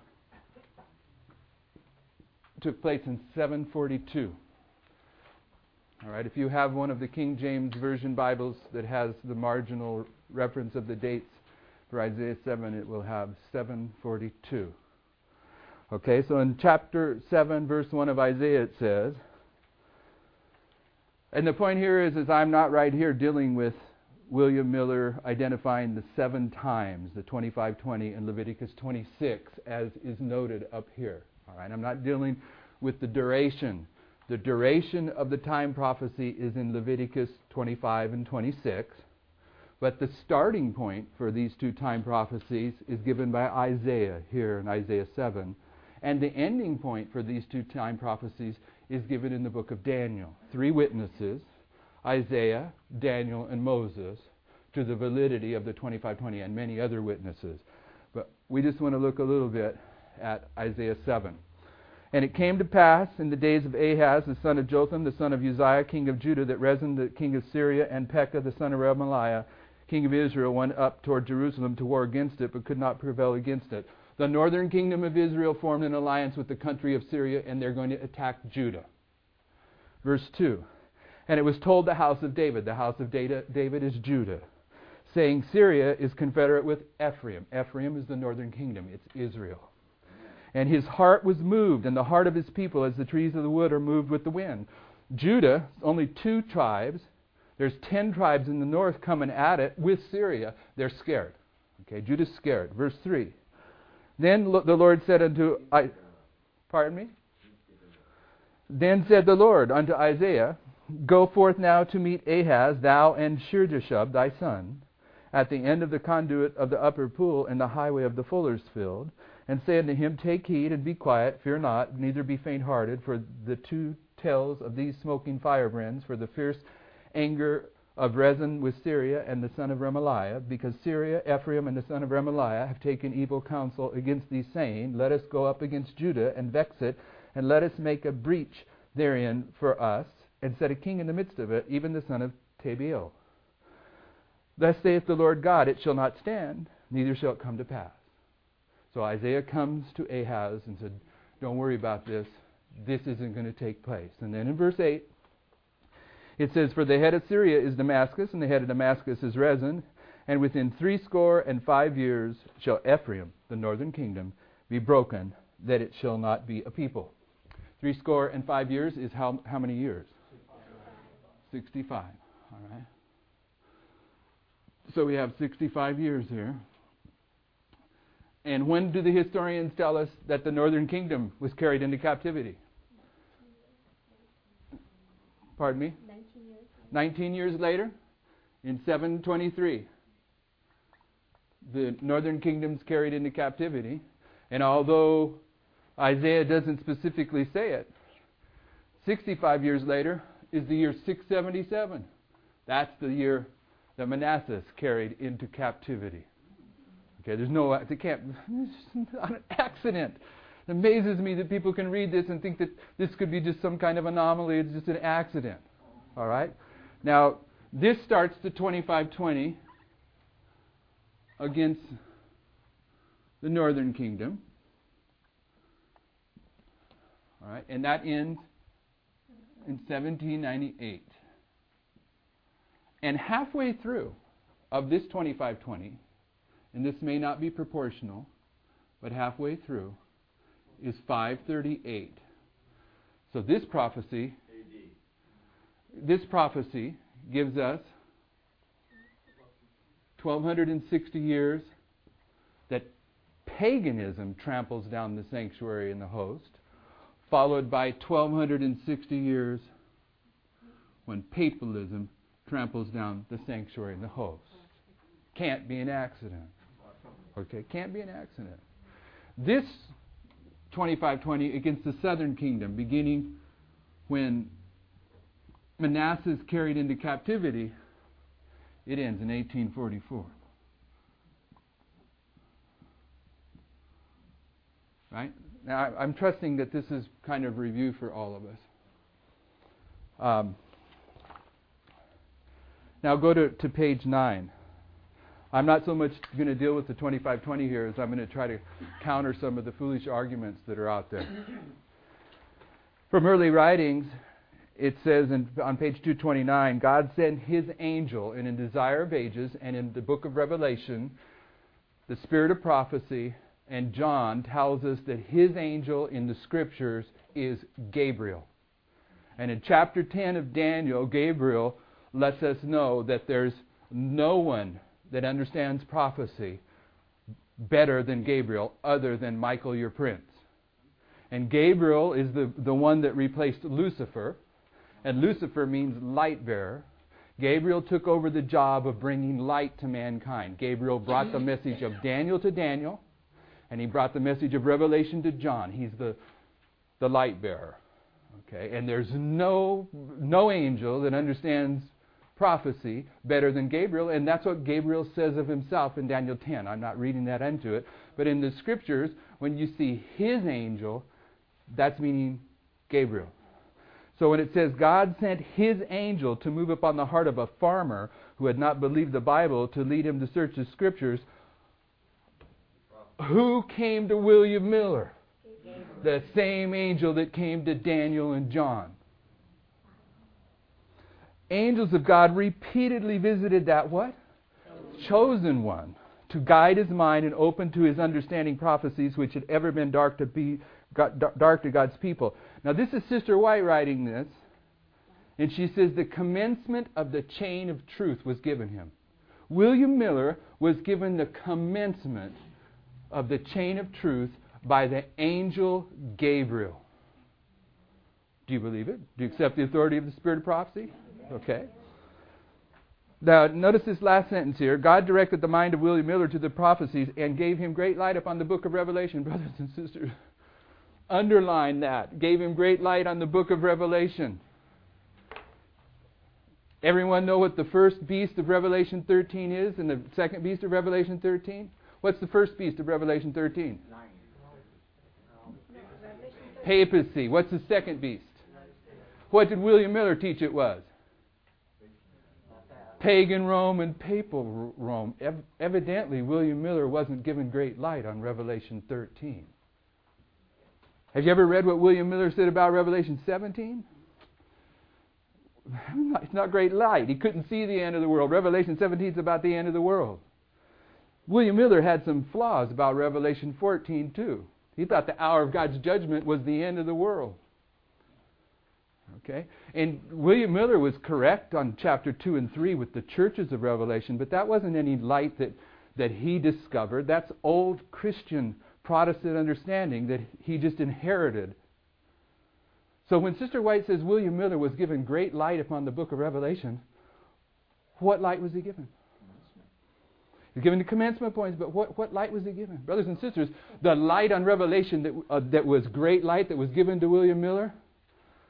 took place in seven forty-two. All right, if you have one of the King James Version Bibles that has the marginal reference of the dates for Isaiah seven, it will have seven forty-two. Okay, so in chapter seven, verse one of Isaiah, it says, and the point here is, is I'm not right here dealing with William Miller identifying the seven times, the twenty-five twenty in Leviticus twenty-six, as is noted up here. All right, I'm not dealing with the duration. The duration of the time prophecy is in Leviticus twenty-five and twenty-six, but the starting point for these two time prophecies is given by Isaiah here in Isaiah seven, and the ending point for these two time prophecies is given in the book of Daniel. Three witnesses, Isaiah, Daniel, and Moses, to the validity of the twenty-five twenty, and many other witnesses. But we just want to look a little bit at Isaiah seven. And it came to pass in the days of Ahaz, the son of Jotham, the son of Uzziah, king of Judah, that Rezin, the king of Syria, and Pekah, the son of Remaliah, king of Israel, went up toward Jerusalem to war against it, but could not prevail against it. The northern kingdom of Israel formed an alliance with the country of Syria, and they're going to attack Judah. Verse two. And it was told the house of David, the house of David is Judah, saying, Syria is confederate with Ephraim. Ephraim is the northern kingdom. It's Israel. And his heart was moved, and the heart of his people, as the trees of the wood are moved with the wind. Judah, only two tribes. There's ten tribes in the north coming at it with Syria. They're scared. Okay, Judah's scared. Verse three. Then lo- the Lord said unto... I, pardon me? Then said the Lord unto Isaiah, Go forth now to meet Ahaz, thou and Shear-jashub thy son, at the end of the conduit of the upper pool and the highway of the fuller's field, and say unto him, Take heed and be quiet, fear not, neither be faint-hearted, for the two tails of these smoking firebrands, for the fierce anger of Rezin with Syria and the son of Remaliah, because Syria, Ephraim, and the son of Remaliah have taken evil counsel against thee, saying, Let us go up against Judah and vex it, and let us make a breach therein for us, and set a king in the midst of it, even the son of Tabiel. Thus saith the Lord God, It shall not stand, neither shall it come to pass. So Isaiah comes to Ahaz and said, Don't worry about this. This isn't going to take place. And then in verse eight, it says, For the head of Syria is Damascus, and the head of Damascus is Rezin, and within threescore and five years shall Ephraim, the northern kingdom, be broken, that it shall not be a people. Threescore and five years is how how many years? sixty-five. All right. So we have sixty-five years here. And when do the historians tell us that the northern kingdom was carried into captivity? Pardon me? nineteen years. nineteen years later, in seven twenty-three, the northern kingdom's carried into captivity. And although Isaiah doesn't specifically say it, sixty-five years later is the year six seventy-seven. That's the year that Manasseh carried into captivity. Okay, there's no, they can't, it's not an accident. It amazes me that people can read this and think that this could be just some kind of anomaly. It's just an accident. All right? Now, this starts the twenty-five twenty against the northern kingdom. All right? And that ends in seventeen ninety-eight. And halfway through of this twenty-five twenty, and this may not be proportional, but halfway through is five thirty-eight. So this prophecy, A D. This prophecy gives us twelve sixty years that paganism tramples down the sanctuary and the host, followed by twelve sixty years when papalism tramples down the sanctuary and the host. Can't be an accident. Okay, can't be an accident. This twenty-five twenty against the southern kingdom, beginning when Manasseh is carried into captivity, it ends in eighteen forty-four. Right? Now, I'm trusting that this is kind of review for all of us. Um, now go to, to page nine. I'm not so much going to deal with the twenty-five twenty here as I'm going to try to counter some of the foolish arguments that are out there. From early writings, it says in, on page two twenty-nine, God sent His angel, and in Desire of Ages and in the book of Revelation, the Spirit of Prophecy, and John tells us that His angel in the Scriptures is Gabriel. And in chapter ten of Daniel, Gabriel lets us know that there's no one that understands prophecy better than Gabriel, other than Michael, your prince. And Gabriel is the, the one that replaced Lucifer, and Lucifer means light bearer. Gabriel took over the job of bringing light to mankind. Gabriel brought the message of Daniel to Daniel, and he brought the message of Revelation to John. He's the, the light bearer. Okay? And there's no, no angel that understands prophecy better than Gabriel, and that's what Gabriel says of himself in Daniel ten. I'm not reading that into it, but in the Scriptures, when you see His angel, that's meaning Gabriel. So when it says God sent His angel to move upon the heart of a farmer who had not believed the Bible to lead him to search the Scriptures, who came to William Miller? Gabriel. The same angel that came to Daniel and John. Angels of God repeatedly visited that what? Chosen. Chosen one, to guide his mind and open to his understanding prophecies which had ever been dark to be dark to God's people. Now this is Sister White writing this, and she says the commencement of the chain of truth was given him. William Miller was given the commencement of the chain of truth by the angel Gabriel. Do you believe it? Do you accept the authority of the Spirit of prophecy? Okay. Now, notice this last sentence here. God directed the mind of William Miller to the prophecies and gave him great light upon the book of Revelation. Brothers and sisters, underline that. Gave him great light on the book of Revelation. Everyone know what the first beast of Revelation thirteen is and the second beast of Revelation thirteen? What's the first beast of Revelation thirteen? Papacy. What's the second beast? What did William Miller teach it was? Pagan Rome and papal Rome. Ev- evidently, William Miller wasn't given great light on Revelation thirteen. Have you ever read what William Miller said about Revelation seventeen? It's not great light. He couldn't see the end of the world. Revelation seventeen is about the end of the world. William Miller had some flaws about Revelation fourteen too. He thought the hour of God's judgment was the end of the world. Okay? And William Miller was correct on chapter two and three with the churches of Revelation, but that wasn't any light that, that he discovered. That's old Christian Protestant understanding that he just inherited. So when Sister White says William Miller was given great light upon the book of Revelation, what light was he given? He's given the commencement points, but what, what light was he given? Brothers and sisters, the light on Revelation that, uh, that was great light that was given to William Miller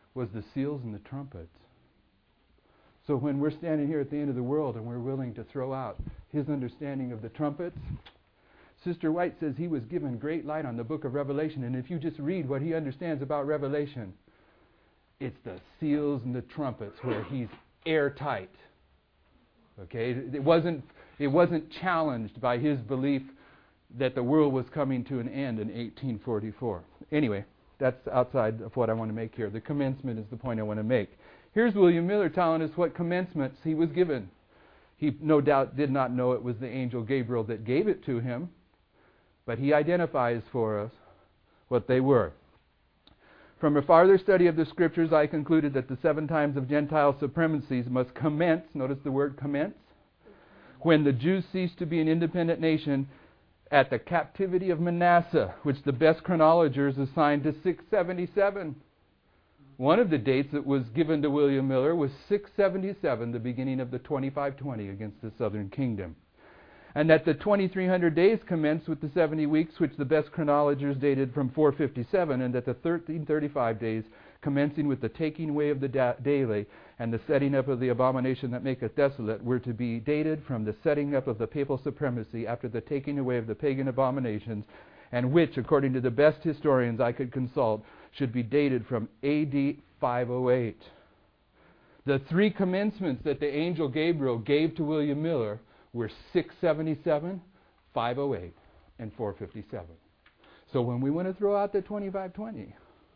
was the seals and the trumpets. So when we're standing here at the end of the world and we're willing to throw out his understanding of the trumpets, Sister White says he was given great light on the book of Revelation, and if you just read what he understands about Revelation, it's the seals and the trumpets where he's airtight. Okay, it wasn't it wasn't challenged by his belief that the world was coming to an end in eighteen forty-four. Anyway, that's outside of what I want to make here. The commencement is the point I want to make. Here's William Miller telling us what commencements he was given. He no doubt did not know it was the angel Gabriel that gave it to him, but he identifies for us what they were. From a farther study of the Scriptures, I concluded that the seven times of Gentile supremacies must commence, notice the word commence, when the Jews ceased to be an independent nation at the captivity of Manasseh, which the best chronologers assigned to six seventy-seven. One of the dates that was given to William Miller was six seventy-seven, the beginning of the twenty-five twenty against the southern kingdom. And that the twenty-three hundred days commenced with the seventy weeks, which the best chronologers dated from four fifty-seven, and that the thirteen thirty-five days commencing with the taking away of the da- daily and the setting up of the abomination that maketh desolate were to be dated from the setting up of the papal supremacy after the taking away of the pagan abominations, and which, according to the best historians I could consult, should be dated from A D five oh eight. The three commencements that the angel Gabriel gave to William Miller were six seventy-seven, five oh eight, and four fifty-seven. So when we want to throw out the twenty-five twenty,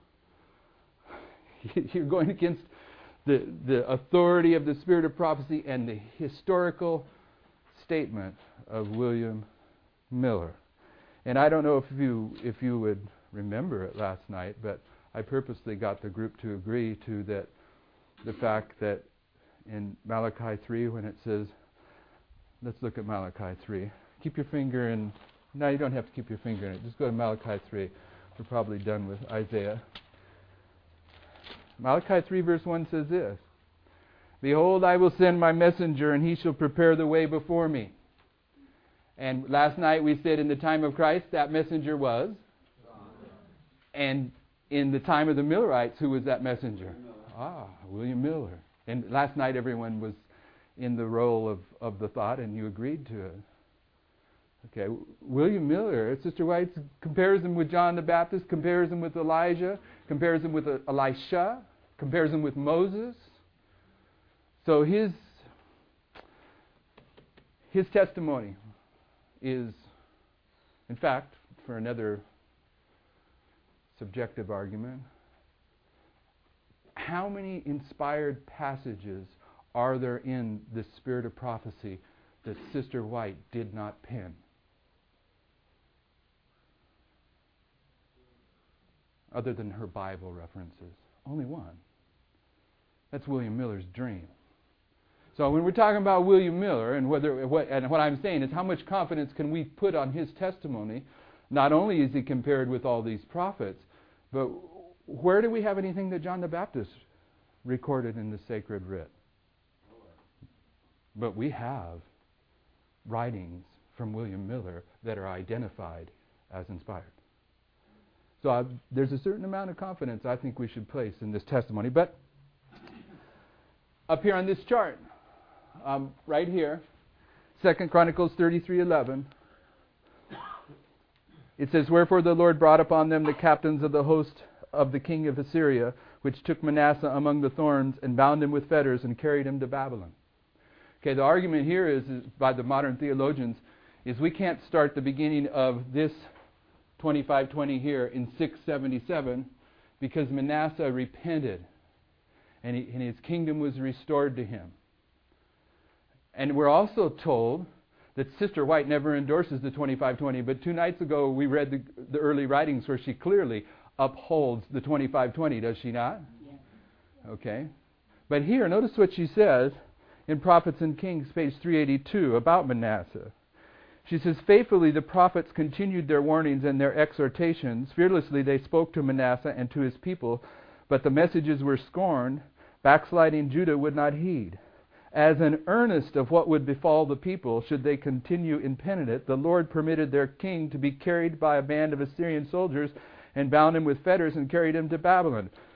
you're going against the, the authority of the spirit of prophecy and the historical statement of William Miller. And I don't know if you if you would remember it last night, but I purposely got the group to agree to that the fact that in Malachi three, when it says, let's look at Malachi three. Keep your finger in, no, you don't have to keep your finger in it. Just go to Malachi three. We're probably done with Isaiah. Malachi three verse one says this, Behold, I will send my messenger, and he shall prepare the way before me. And last night we said in the time of Christ, that messenger was? And in the time of the Millerites, who was that messenger? Ah, William Miller. And last night everyone was in the role of, of the thought, and you agreed to it. Okay, William Miller, Sister White compares him with John the Baptist, compares him with Elijah, compares him with Elisha, compares him with Moses. So his his testimony is, in fact, for another subjective argument, how many inspired passages are there in the spirit of prophecy that Sister White did not pen? Other than her Bible references. Only one. That's William Miller's dream. So when we're talking about William Miller, and whether what, and what I'm saying is how much confidence can we put on his testimony? Not only is he compared with all these prophets, but where do we have anything that John the Baptist recorded in the sacred writ? But we have writings from William Miller that are identified as inspired. So I've, there's a certain amount of confidence I think we should place in this testimony. But up here on this chart, um, right here, Second Chronicles thirty-three eleven, it says, Wherefore the Lord brought upon them the captains of the host of the king of Assyria, which took Manasseh among the thorns, and bound him with fetters, and carried him to Babylon. Okay, the argument here is, is by the modern theologians, is we can't start the beginning of this twenty-five twenty here in six seventy-seven because Manasseh repented and, he, and his kingdom was restored to him. And we're also told that Sister White never endorses the twenty-five twenty, but two nights ago we read the, the early writings where she clearly upholds the twenty-five twenty, does she not? Yes. Okay. But here, notice what she says in Prophets and Kings, page three eighty-two, about Manasseh. She says, Faithfully the prophets continued their warnings and their exhortations. Fearlessly they spoke to Manasseh and to his people, but the messages were scorned. Backsliding Judah would not heed. As an earnest of what would befall the people, should they continue impenitent, the Lord permitted their king to be carried by a band of Assyrian soldiers and bound him with fetters and carried him to Babylon.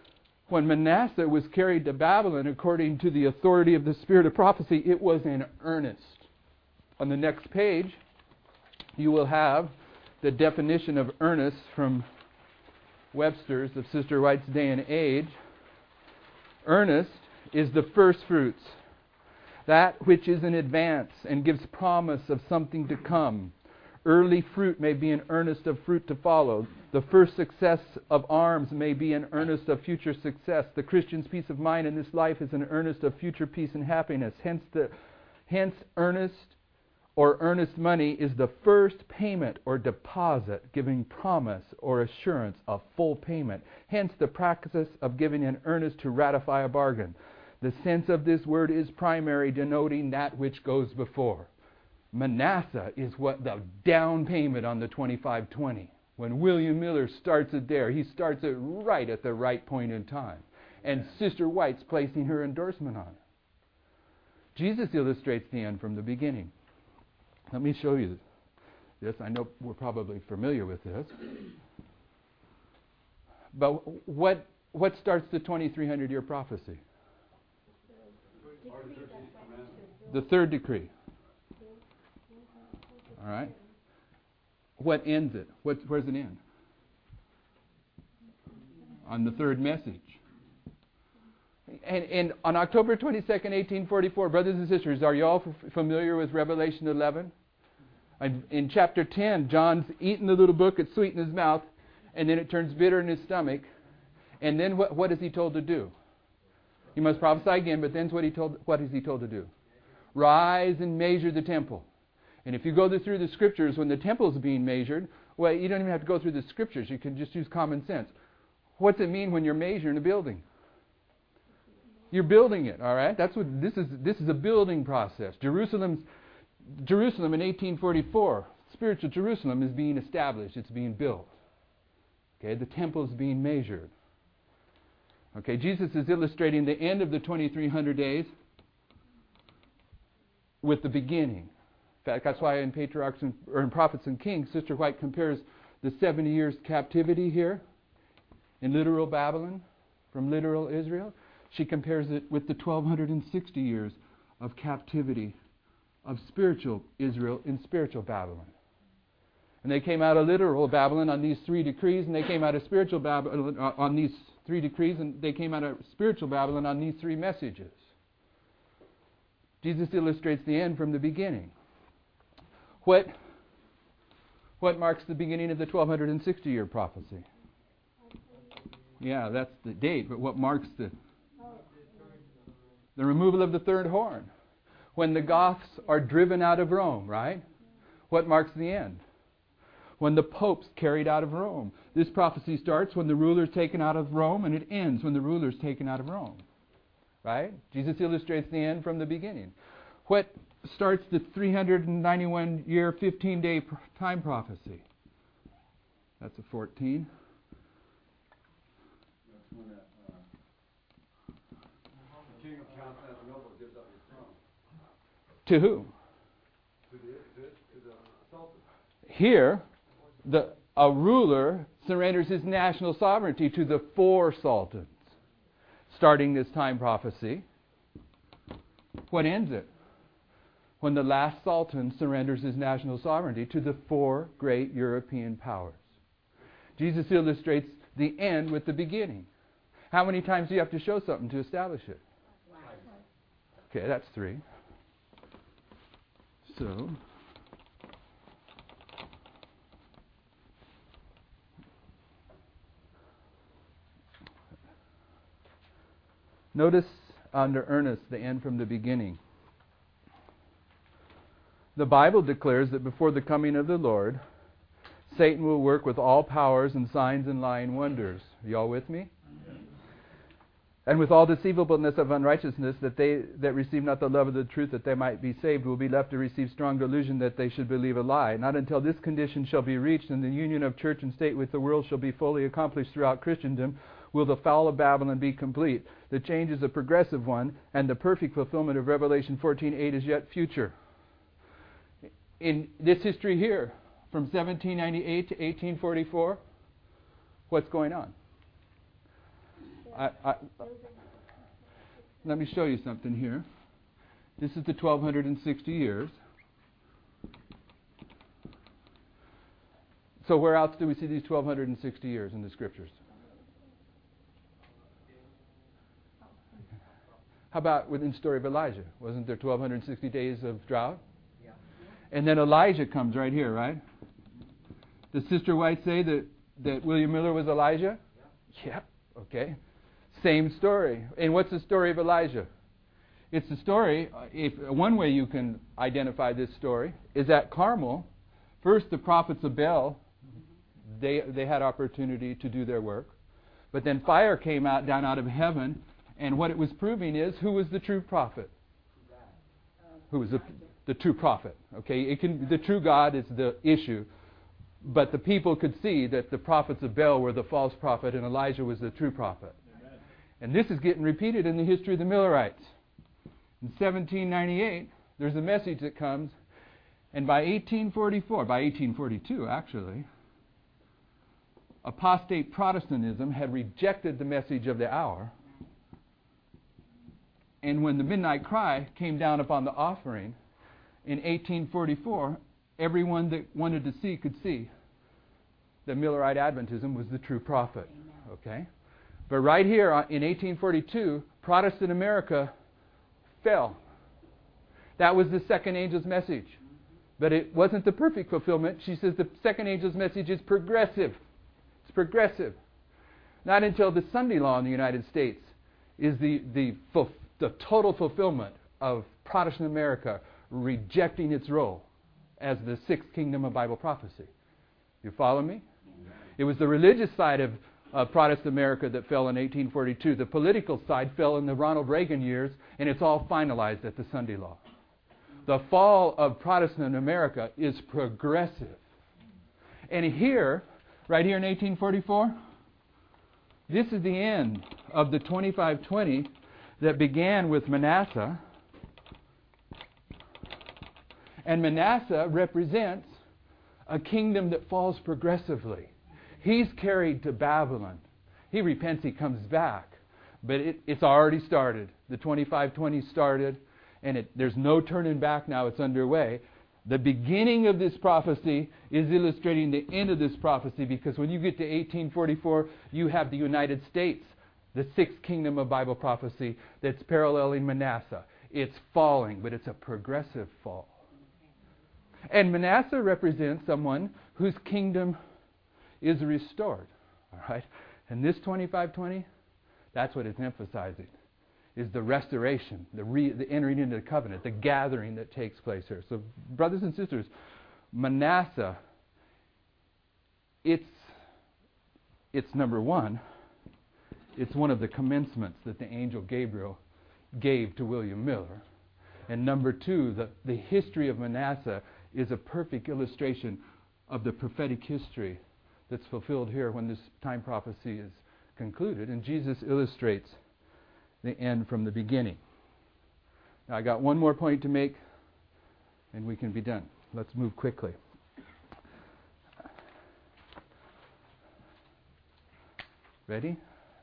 When Manasseh was carried to Babylon, according to the authority of the spirit of prophecy, it was in earnest. On the next page, you will have the definition of earnest from Webster's of Sister White's Day and Age. Earnest is the first fruits, that which is in advance and gives promise of something to come. Early fruit may be an earnest of fruit to follow. The first success of arms may be an earnest of future success. The Christian's peace of mind in this life is an earnest of future peace and happiness. Hence, the hence earnest or earnest money is the first payment or deposit, giving promise or assurance of full payment. Hence, the practice of giving an earnest to ratify a bargain. The sense of this word is primary, denoting that which goes before. Manasseh is what the down payment on the twenty-five twenty. When William Miller starts it there, he starts it right at the right point in time. And Sister White's placing her endorsement on it. Jesus illustrates the end from the beginning. Let me show you this. I know we're probably familiar with this. But what what starts the twenty-three hundred year prophecy? The third decree. All right. What ends it? What, where does it end? On the third message. And, and on October twenty-second, eighteen forty-four, brothers and sisters, are you all f- familiar with Revelation eleven? In, in chapter ten, John's eaten the little book, it's sweet in his mouth, and then it turns bitter in his stomach. And then what, what is he told to do? He must prophesy again, but then what, he told, what is he told to do? Rise and measure the temple. And if you go through the scriptures, when the temple is being measured, well, you don't even have to go through the scriptures. You can just use common sense. What's it mean when you're measuring a building? You're building it, all right? That's what this is. This is a building process. Jerusalem's Jerusalem in eighteen forty-four, spiritual Jerusalem is being established. It's being built. Okay, the temple is being measured. Okay, Jesus is illustrating the end of the twenty-three hundred days with the beginning. In fact, that's why in Patriarchs and, or in Prophets and Kings, Sister White compares the seventy years captivity here in literal Babylon from literal Israel. She compares it with the twelve sixty years of captivity of spiritual Israel in spiritual Babylon. And they came out of literal Babylon on these three decrees, and they came out of spiritual Babylon on these three decrees, and they came out of spiritual Babylon on these three messages. Jesus illustrates the end from the beginning. What, what marks the beginning of the twelve sixty year prophecy? Yeah, that's the date, but what marks the the removal of the third horn? When the Goths are driven out of Rome, right? What marks the end? When the popes carried out of Rome. This prophecy starts when the ruler is taken out of Rome, and it ends when the ruler is taken out of Rome. Right? Jesus illustrates the end from the beginning. What starts the three hundred ninety-one year, fifteen day time prophecy? That's a fourteen. That's when that, uh, the king of Constantinople gives up his throne. To who? To the, to, to the sultan. Here, the, a ruler surrenders his national sovereignty to the four sultans, starting this time prophecy. What ends it? When the last sultan surrenders his national sovereignty to the four great European powers. Jesus illustrates the end with the beginning. How many times do you have to show something to establish it? Okay, that's three. So, notice under earnest the end from the beginning. The Bible declares that before the coming of the Lord, Satan will work with all powers and signs and lying wonders. Are you all with me? And with all deceivableness of unrighteousness, that they that receive not the love of the truth that they might be saved will be left to receive strong delusion that they should believe a lie. Not until this condition shall be reached and the union of church and state with the world shall be fully accomplished throughout Christendom will the fall of Babylon be complete. The change is a progressive one, and the perfect fulfillment of Revelation fourteen eight is yet future. In this history here, from seventeen ninety-eight to eighteen forty-four, what's going on? I, I, let me show you something here. This is the twelve sixty years. So where else do we see these twelve sixty years in the Scriptures? How about within the story of Elijah? Wasn't there twelve sixty days of drought? Yeah. And then Elijah comes right here, right? Does Sister White say that, that William Miller was Elijah? Yeah. Yep. Okay. Same story. And what's the story of Elijah? It's the story, if one way you can identify this story is at Carmel. First, the prophets of Baal, they they had opportunity to do their work. But then fire came out down out of heaven, and what it was proving is who was the true prophet? Who was the, the true prophet? Okay, it can the true God is the issue, but the people could see that the prophets of Baal were the false prophet and Elijah was the true prophet. Amen. And this is getting repeated in the history of the Millerites. In seventeen ninety-eight, there's a message that comes, and by eighteen forty-four, by eighteen forty-two actually, apostate Protestantism had rejected the message of the hour. And when the midnight cry came down upon the offering in eighteen forty-four, everyone that wanted to see could see that Millerite Adventism was the true prophet. Okay? But right here in eighteen forty-two, Protestant America fell. That was the second angel's message. But it wasn't the perfect fulfillment. She says the second angel's message is progressive. It's progressive. Not until the Sunday law in the United States is the, the, the total fulfillment of Protestant America rejecting its role as the sixth kingdom of Bible prophecy. You follow me? It was the religious side of Uh, Protestant America that fell in eighteen forty-two. The political side fell in the Ronald Reagan years, and it's all finalized at the Sunday law. The fall of Protestant America is progressive. And here, right here in eighteen forty-four, this is the end of the twenty-five twenty that began with Manasseh. And Manasseh represents a kingdom that falls progressively. He's carried to Babylon. He repents, he comes back. But it, it's already started. The twenty-five twenty started, and it, there's no turning back now. It's underway. The beginning of this prophecy is illustrating the end of this prophecy, because when you get to eighteen forty-four, you have the United States, the sixth kingdom of Bible prophecy, that's paralleling Manasseh. It's falling, but it's a progressive fall. And Manasseh represents someone whose kingdom is restored. All right? And this twenty-five twenty, that's what it's emphasizing, is the restoration, the, re, the entering into the covenant, the gathering that takes place here. So, brothers and sisters, Manasseh, it's, it's number one, it's one of the commencements that the angel Gabriel gave to William Miller. And number two, the, the history of Manasseh is a perfect illustration of the prophetic history that's fulfilled here when this time prophecy is concluded. And Jesus illustrates the end from the beginning. Now, I got one more point to make, and we can be done. Let's move quickly. Ready?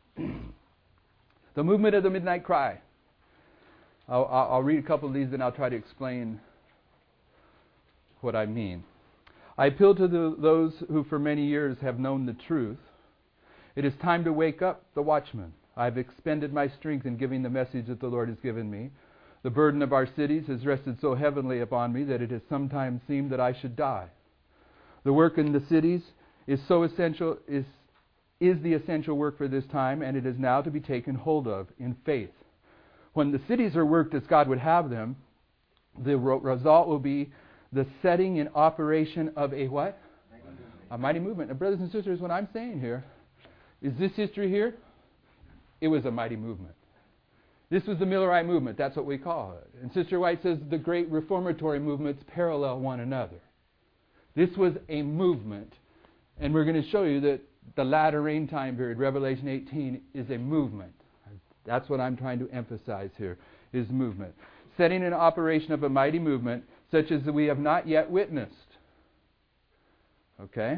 The movement of the midnight cry. I'll, I'll read a couple of these, then I'll try to explain what I mean. I appeal to the, those who for many years have known the truth. It is time to wake up the watchman. I have expended my strength in giving the message that the Lord has given me. The burden of our cities has rested so heavily upon me that it has sometimes seemed that I should die. The work in the cities is so essential, is, is the essential work for this time, and it is now to be taken hold of in faith. When the cities are worked as God would have them, the result will be the setting in operation of a what? Mighty a mighty movement. Now, brothers and sisters, what I'm saying here is this history here, it was a mighty movement. This was the Millerite movement. That's what we call it. And Sister White says the great reformatory movements parallel one another. This was a movement. And we're going to show you that the latter rain time period, Revelation eighteen, is a movement. That's what I'm trying to emphasize here, is movement. Setting in operation of a mighty movement such as we have not yet witnessed. Okay?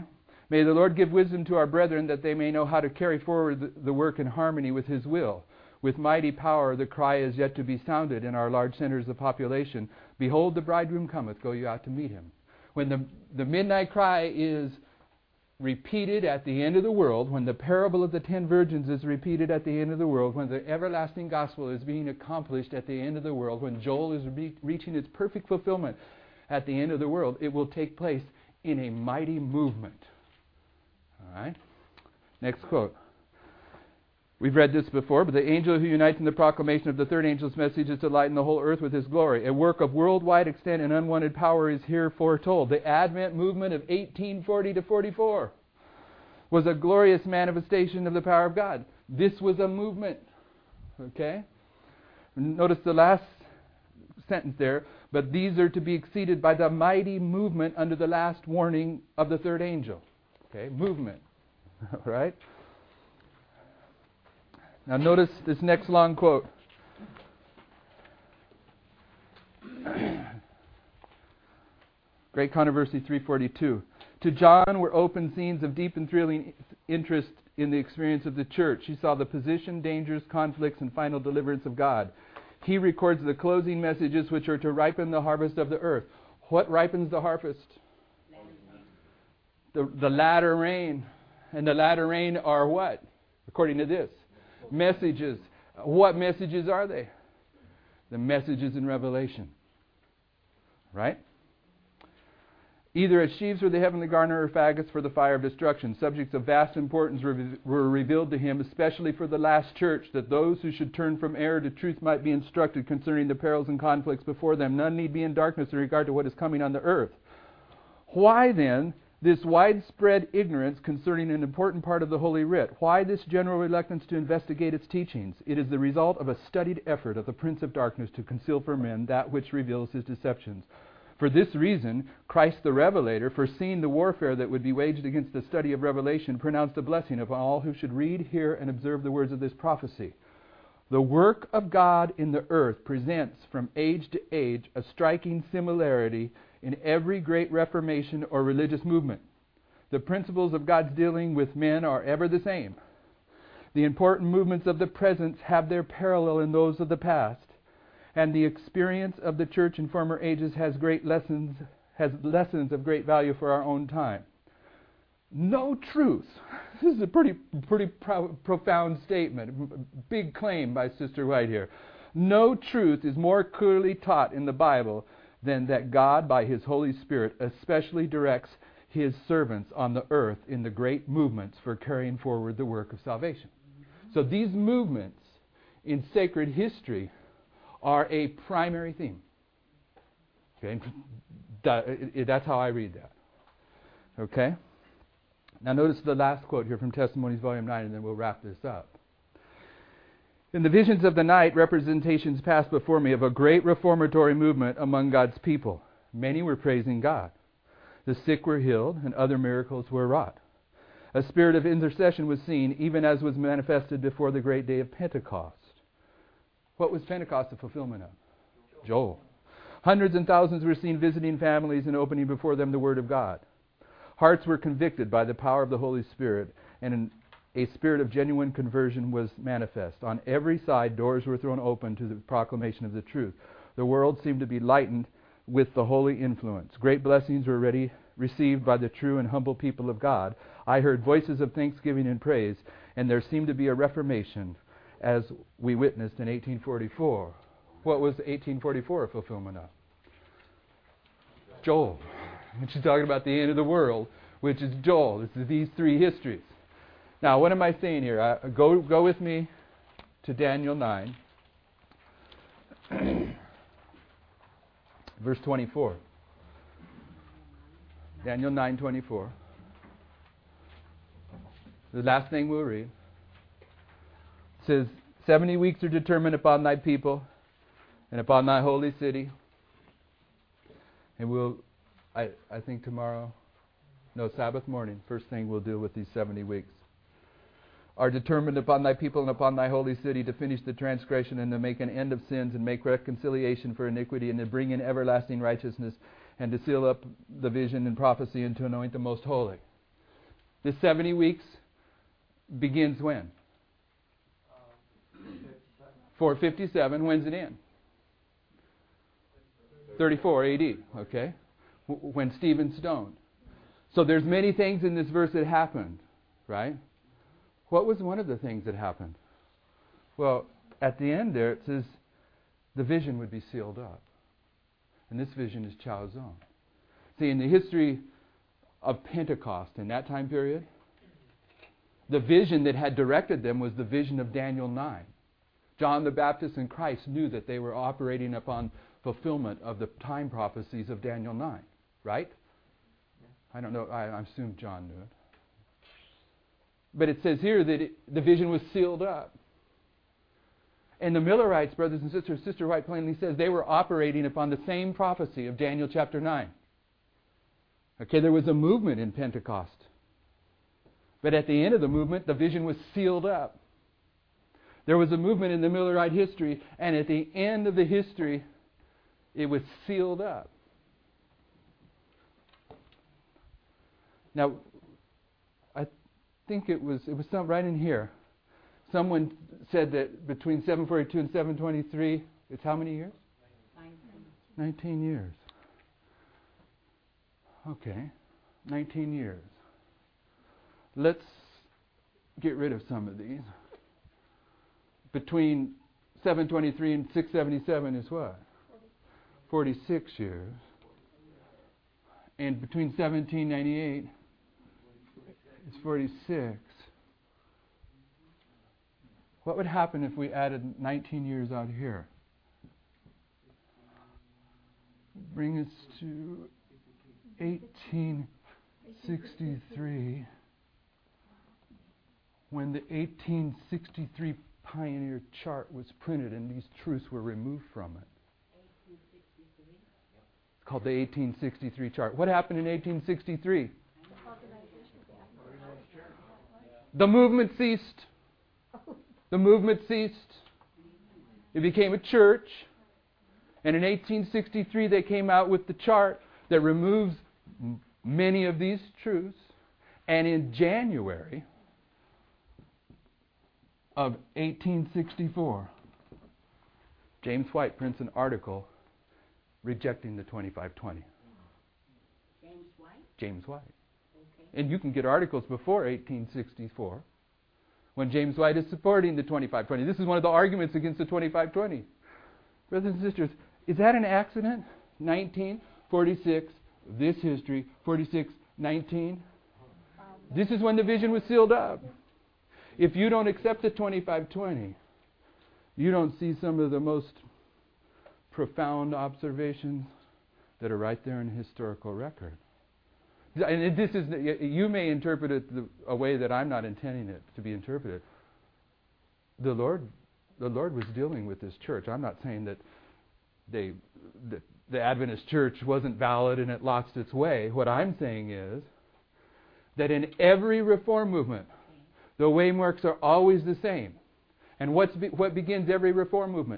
May the Lord give wisdom to our brethren that they may know how to carry forward the, the work in harmony with His will. With mighty power the cry is yet to be sounded in our large centers of population. Behold, the bridegroom cometh, go you out to meet him. When the, the midnight cry is repeated at the end of the world, when the parable of the ten virgins is repeated at the end of the world, when the everlasting gospel is being accomplished at the end of the world, when Joel is re- reaching its perfect fulfillment at the end of the world, it will take place in a mighty movement. All right? Next quote. We've read this before, but the angel who unites in the proclamation of the third angel's message is to lighten the whole earth with his glory. A work of worldwide extent and unwanted power is here foretold. The Advent movement of eighteen forty to forty-four was a glorious manifestation of the power of God. This was a movement. Okay? Notice the last sentence there. But these are to be exceeded by the mighty movement under the last warning of the third angel. Okay? Movement. All right? Now notice this next long quote. Great Controversy three forty-two. To John were open scenes of deep and thrilling interest in the experience of the church. He saw the position, dangers, conflicts, and final deliverance of God. He records the closing messages which are to ripen the harvest of the earth. What ripens the harvest? The, the latter rain. And the latter rain are what? According to this. Messages. What messages are they? The messages in Revelation. Right? Either as sheaves for the heavenly garner or faggots for the fire of destruction. Subjects of vast importance were revealed to him, especially for the last church, that those who should turn from error to truth might be instructed concerning the perils and conflicts before them. None need be in darkness in regard to what is coming on the earth. Why then this widespread ignorance concerning an important part of the Holy Writ? Why this general reluctance to investigate its teachings? It is the result of a studied effort of the Prince of Darkness to conceal from men that which reveals his deceptions. For this reason, Christ the Revelator, foreseeing the warfare that would be waged against the study of Revelation, pronounced a blessing upon all who should read, hear, and observe the words of this prophecy. The work of God in the earth presents from age to age a striking similarity in every great reformation or religious movement. The principles of God's dealing with men are ever the same. The important movements of the present have their parallel in those of the past. And the experience of the church in former ages has great lessons, has lessons of great value for our own time. No truth. This is a pretty, pretty pro- profound statement. Big claim by Sister White here. No truth is more clearly taught in the Bible than that God, by His Holy Spirit, especially directs His servants on the earth in the great movements for carrying forward the work of salvation. So these movements in sacred history are a primary theme. Okay, that, it, that's how I read that. Okay? Now notice the last quote here from Testimonies, Volume nine, and then we'll wrap this up. In the visions of the night, representations passed before me of a great reformatory movement among God's people. Many were praising God. The sick were healed, and other miracles were wrought. A spirit of intercession was seen, even as was manifested before the great day of Pentecost. What was Pentecost a fulfillment of? Joel. Hundreds and thousands were seen visiting families and opening before them the Word of God. Hearts were convicted by the power of the Holy Spirit, and an, a spirit of genuine conversion was manifest. On every side, doors were thrown open to the proclamation of the truth. The world seemed to be lightened with the holy influence. Great blessings were ready, received by the true and humble people of God. I heard voices of thanksgiving and praise, and there seemed to be a reformation, as we witnessed in eighteen forty-four. What was eighteen forty-four a fulfillment of? Joel. And she's talking about the end of the world, which is Joel. This is these three histories. Now, what am I saying here? I, go, go with me to Daniel nine, verse twenty-four. Daniel nine twenty-four. The last thing we'll read. It says, seventy weeks are determined upon thy people and upon thy holy city. And we'll, I, I think tomorrow, no, Sabbath morning, first thing we'll deal with these seventy weeks. Are determined upon thy people and upon thy holy city to finish the transgression and to make an end of sins and make reconciliation for iniquity and to bring in everlasting righteousness and to seal up the vision and prophecy and to anoint the most holy. The seventy weeks begins when? four fifty-seven. When's it end? thirty-four A D. Okay. W- when Stephen's stoned. So there's many things in this verse that happened, right? What was one of the things that happened? Well, at the end there it says the vision would be sealed up. And this vision is Chaozon. See, in the history of Pentecost in that time period, the vision that had directed them was the vision of Daniel nine. John the Baptist and Christ knew that they were operating upon fulfillment of the time prophecies of Daniel nine, right? I don't know, I, I assume John knew it. But it says here that it, the vision was sealed up. And the Millerites, brothers and sisters, Sister White plainly says they were operating upon the same prophecy of Daniel chapter nine. Okay, there was a movement in Pentecost. But at the end of the movement, the vision was sealed up. There was a movement in the Millerite history, and at the end of the history, it was sealed up. Now, I think it was it was some right in here. Someone said that between seven forty-two and seven twenty-three, it's how many years? nineteen. nineteen years. Okay, nineteen years. Let's get rid of some of these. Between seven twenty-three and six seventy-seven is what? forty-six years. And between seventeen ninety-eight is forty-six. What would happen if we added nineteen years out here? Bring us to eighteen sixty-three, when the eighteen sixty-three Pioneer Chart was printed and these truths were removed from it. eighteen sixty-three? It's called the eighteen sixty-three Chart. What happened in eighteen sixty-three? The movement ceased. The movement ceased. It became a church. And in eighteen sixty-three they came out with the chart that removes m- many of these truths. And in January of eighteen sixty-four, James White prints an article rejecting the twenty-five twenty. James White? James White. Okay. And you can get articles before eighteen sixty-four when James White is supporting the twenty-five twenty. This is one of the arguments against the twenty-five twenty. Brothers and sisters, is that an accident? nineteen forty-six, this history, forty-six nineteen. This is when the vision was sealed up. If you don't accept the twenty-five twenty, you don't see some of the most profound observations that are right there in the historical record. And this is, you may interpret it the, a way that I'm not intending it to be interpreted. The Lord, the Lord was dealing with this church. I'm not saying that they, that the Adventist church wasn't valid and it lost its way. What I'm saying is that in every reform movement, the waymarks are always the same. And what's be, what begins every reform movement?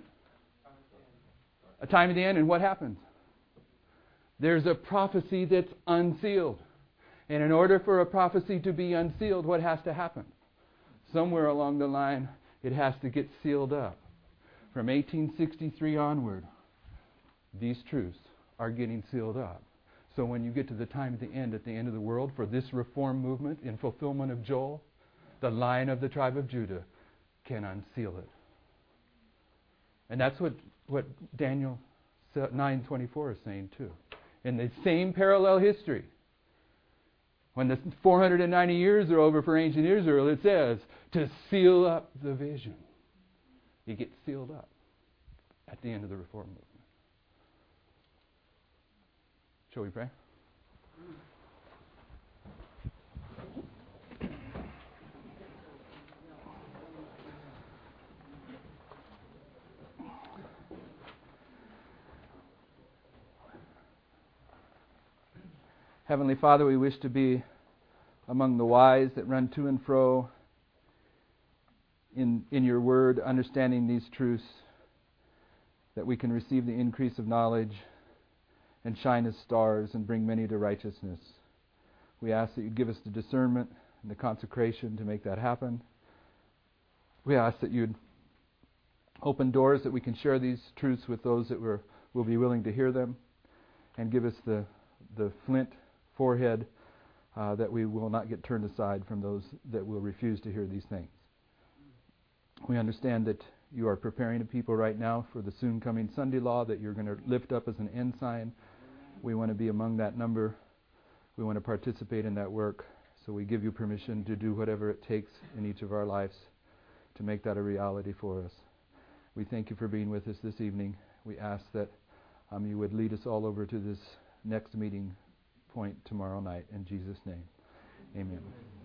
A time at the end, and what happens? There's a prophecy that's unsealed. And in order for a prophecy to be unsealed, what has to happen? Somewhere along the line, it has to get sealed up. From eighteen sixty-three onward, these truths are getting sealed up. So when you get to the time at the end, at the end of the world, for this reform movement in fulfillment of Joel, the Lion of the tribe of Judah can unseal it. And that's what, what Daniel nine twenty-four is saying too. In the same parallel history, when the four hundred ninety years are over for ancient Israel, it says, to seal up the vision. It gets sealed up at the end of the reform movement. Shall we pray? Heavenly Father, we wish to be among the wise that run to and fro in, in your word, understanding these truths, that we can receive the increase of knowledge and shine as stars and bring many to righteousness. We ask that you give us the discernment, and the consecration to make that happen. We ask that you'd open doors that we can share these truths with those that were, will be willing to hear them, and give us the, the flint forehead uh, that we will not get turned aside from those that will refuse to hear these things. We understand that you are preparing a people right now for the soon coming Sunday law that you're going to lift up as an ensign. We want to be among that number. We want to participate in that work. So we give you permission to do whatever it takes in each of our lives to make that a reality for us. We thank you for being with us this evening. We ask that um, you would lead us all over to this next meeting point tomorrow night. In Jesus' name, amen.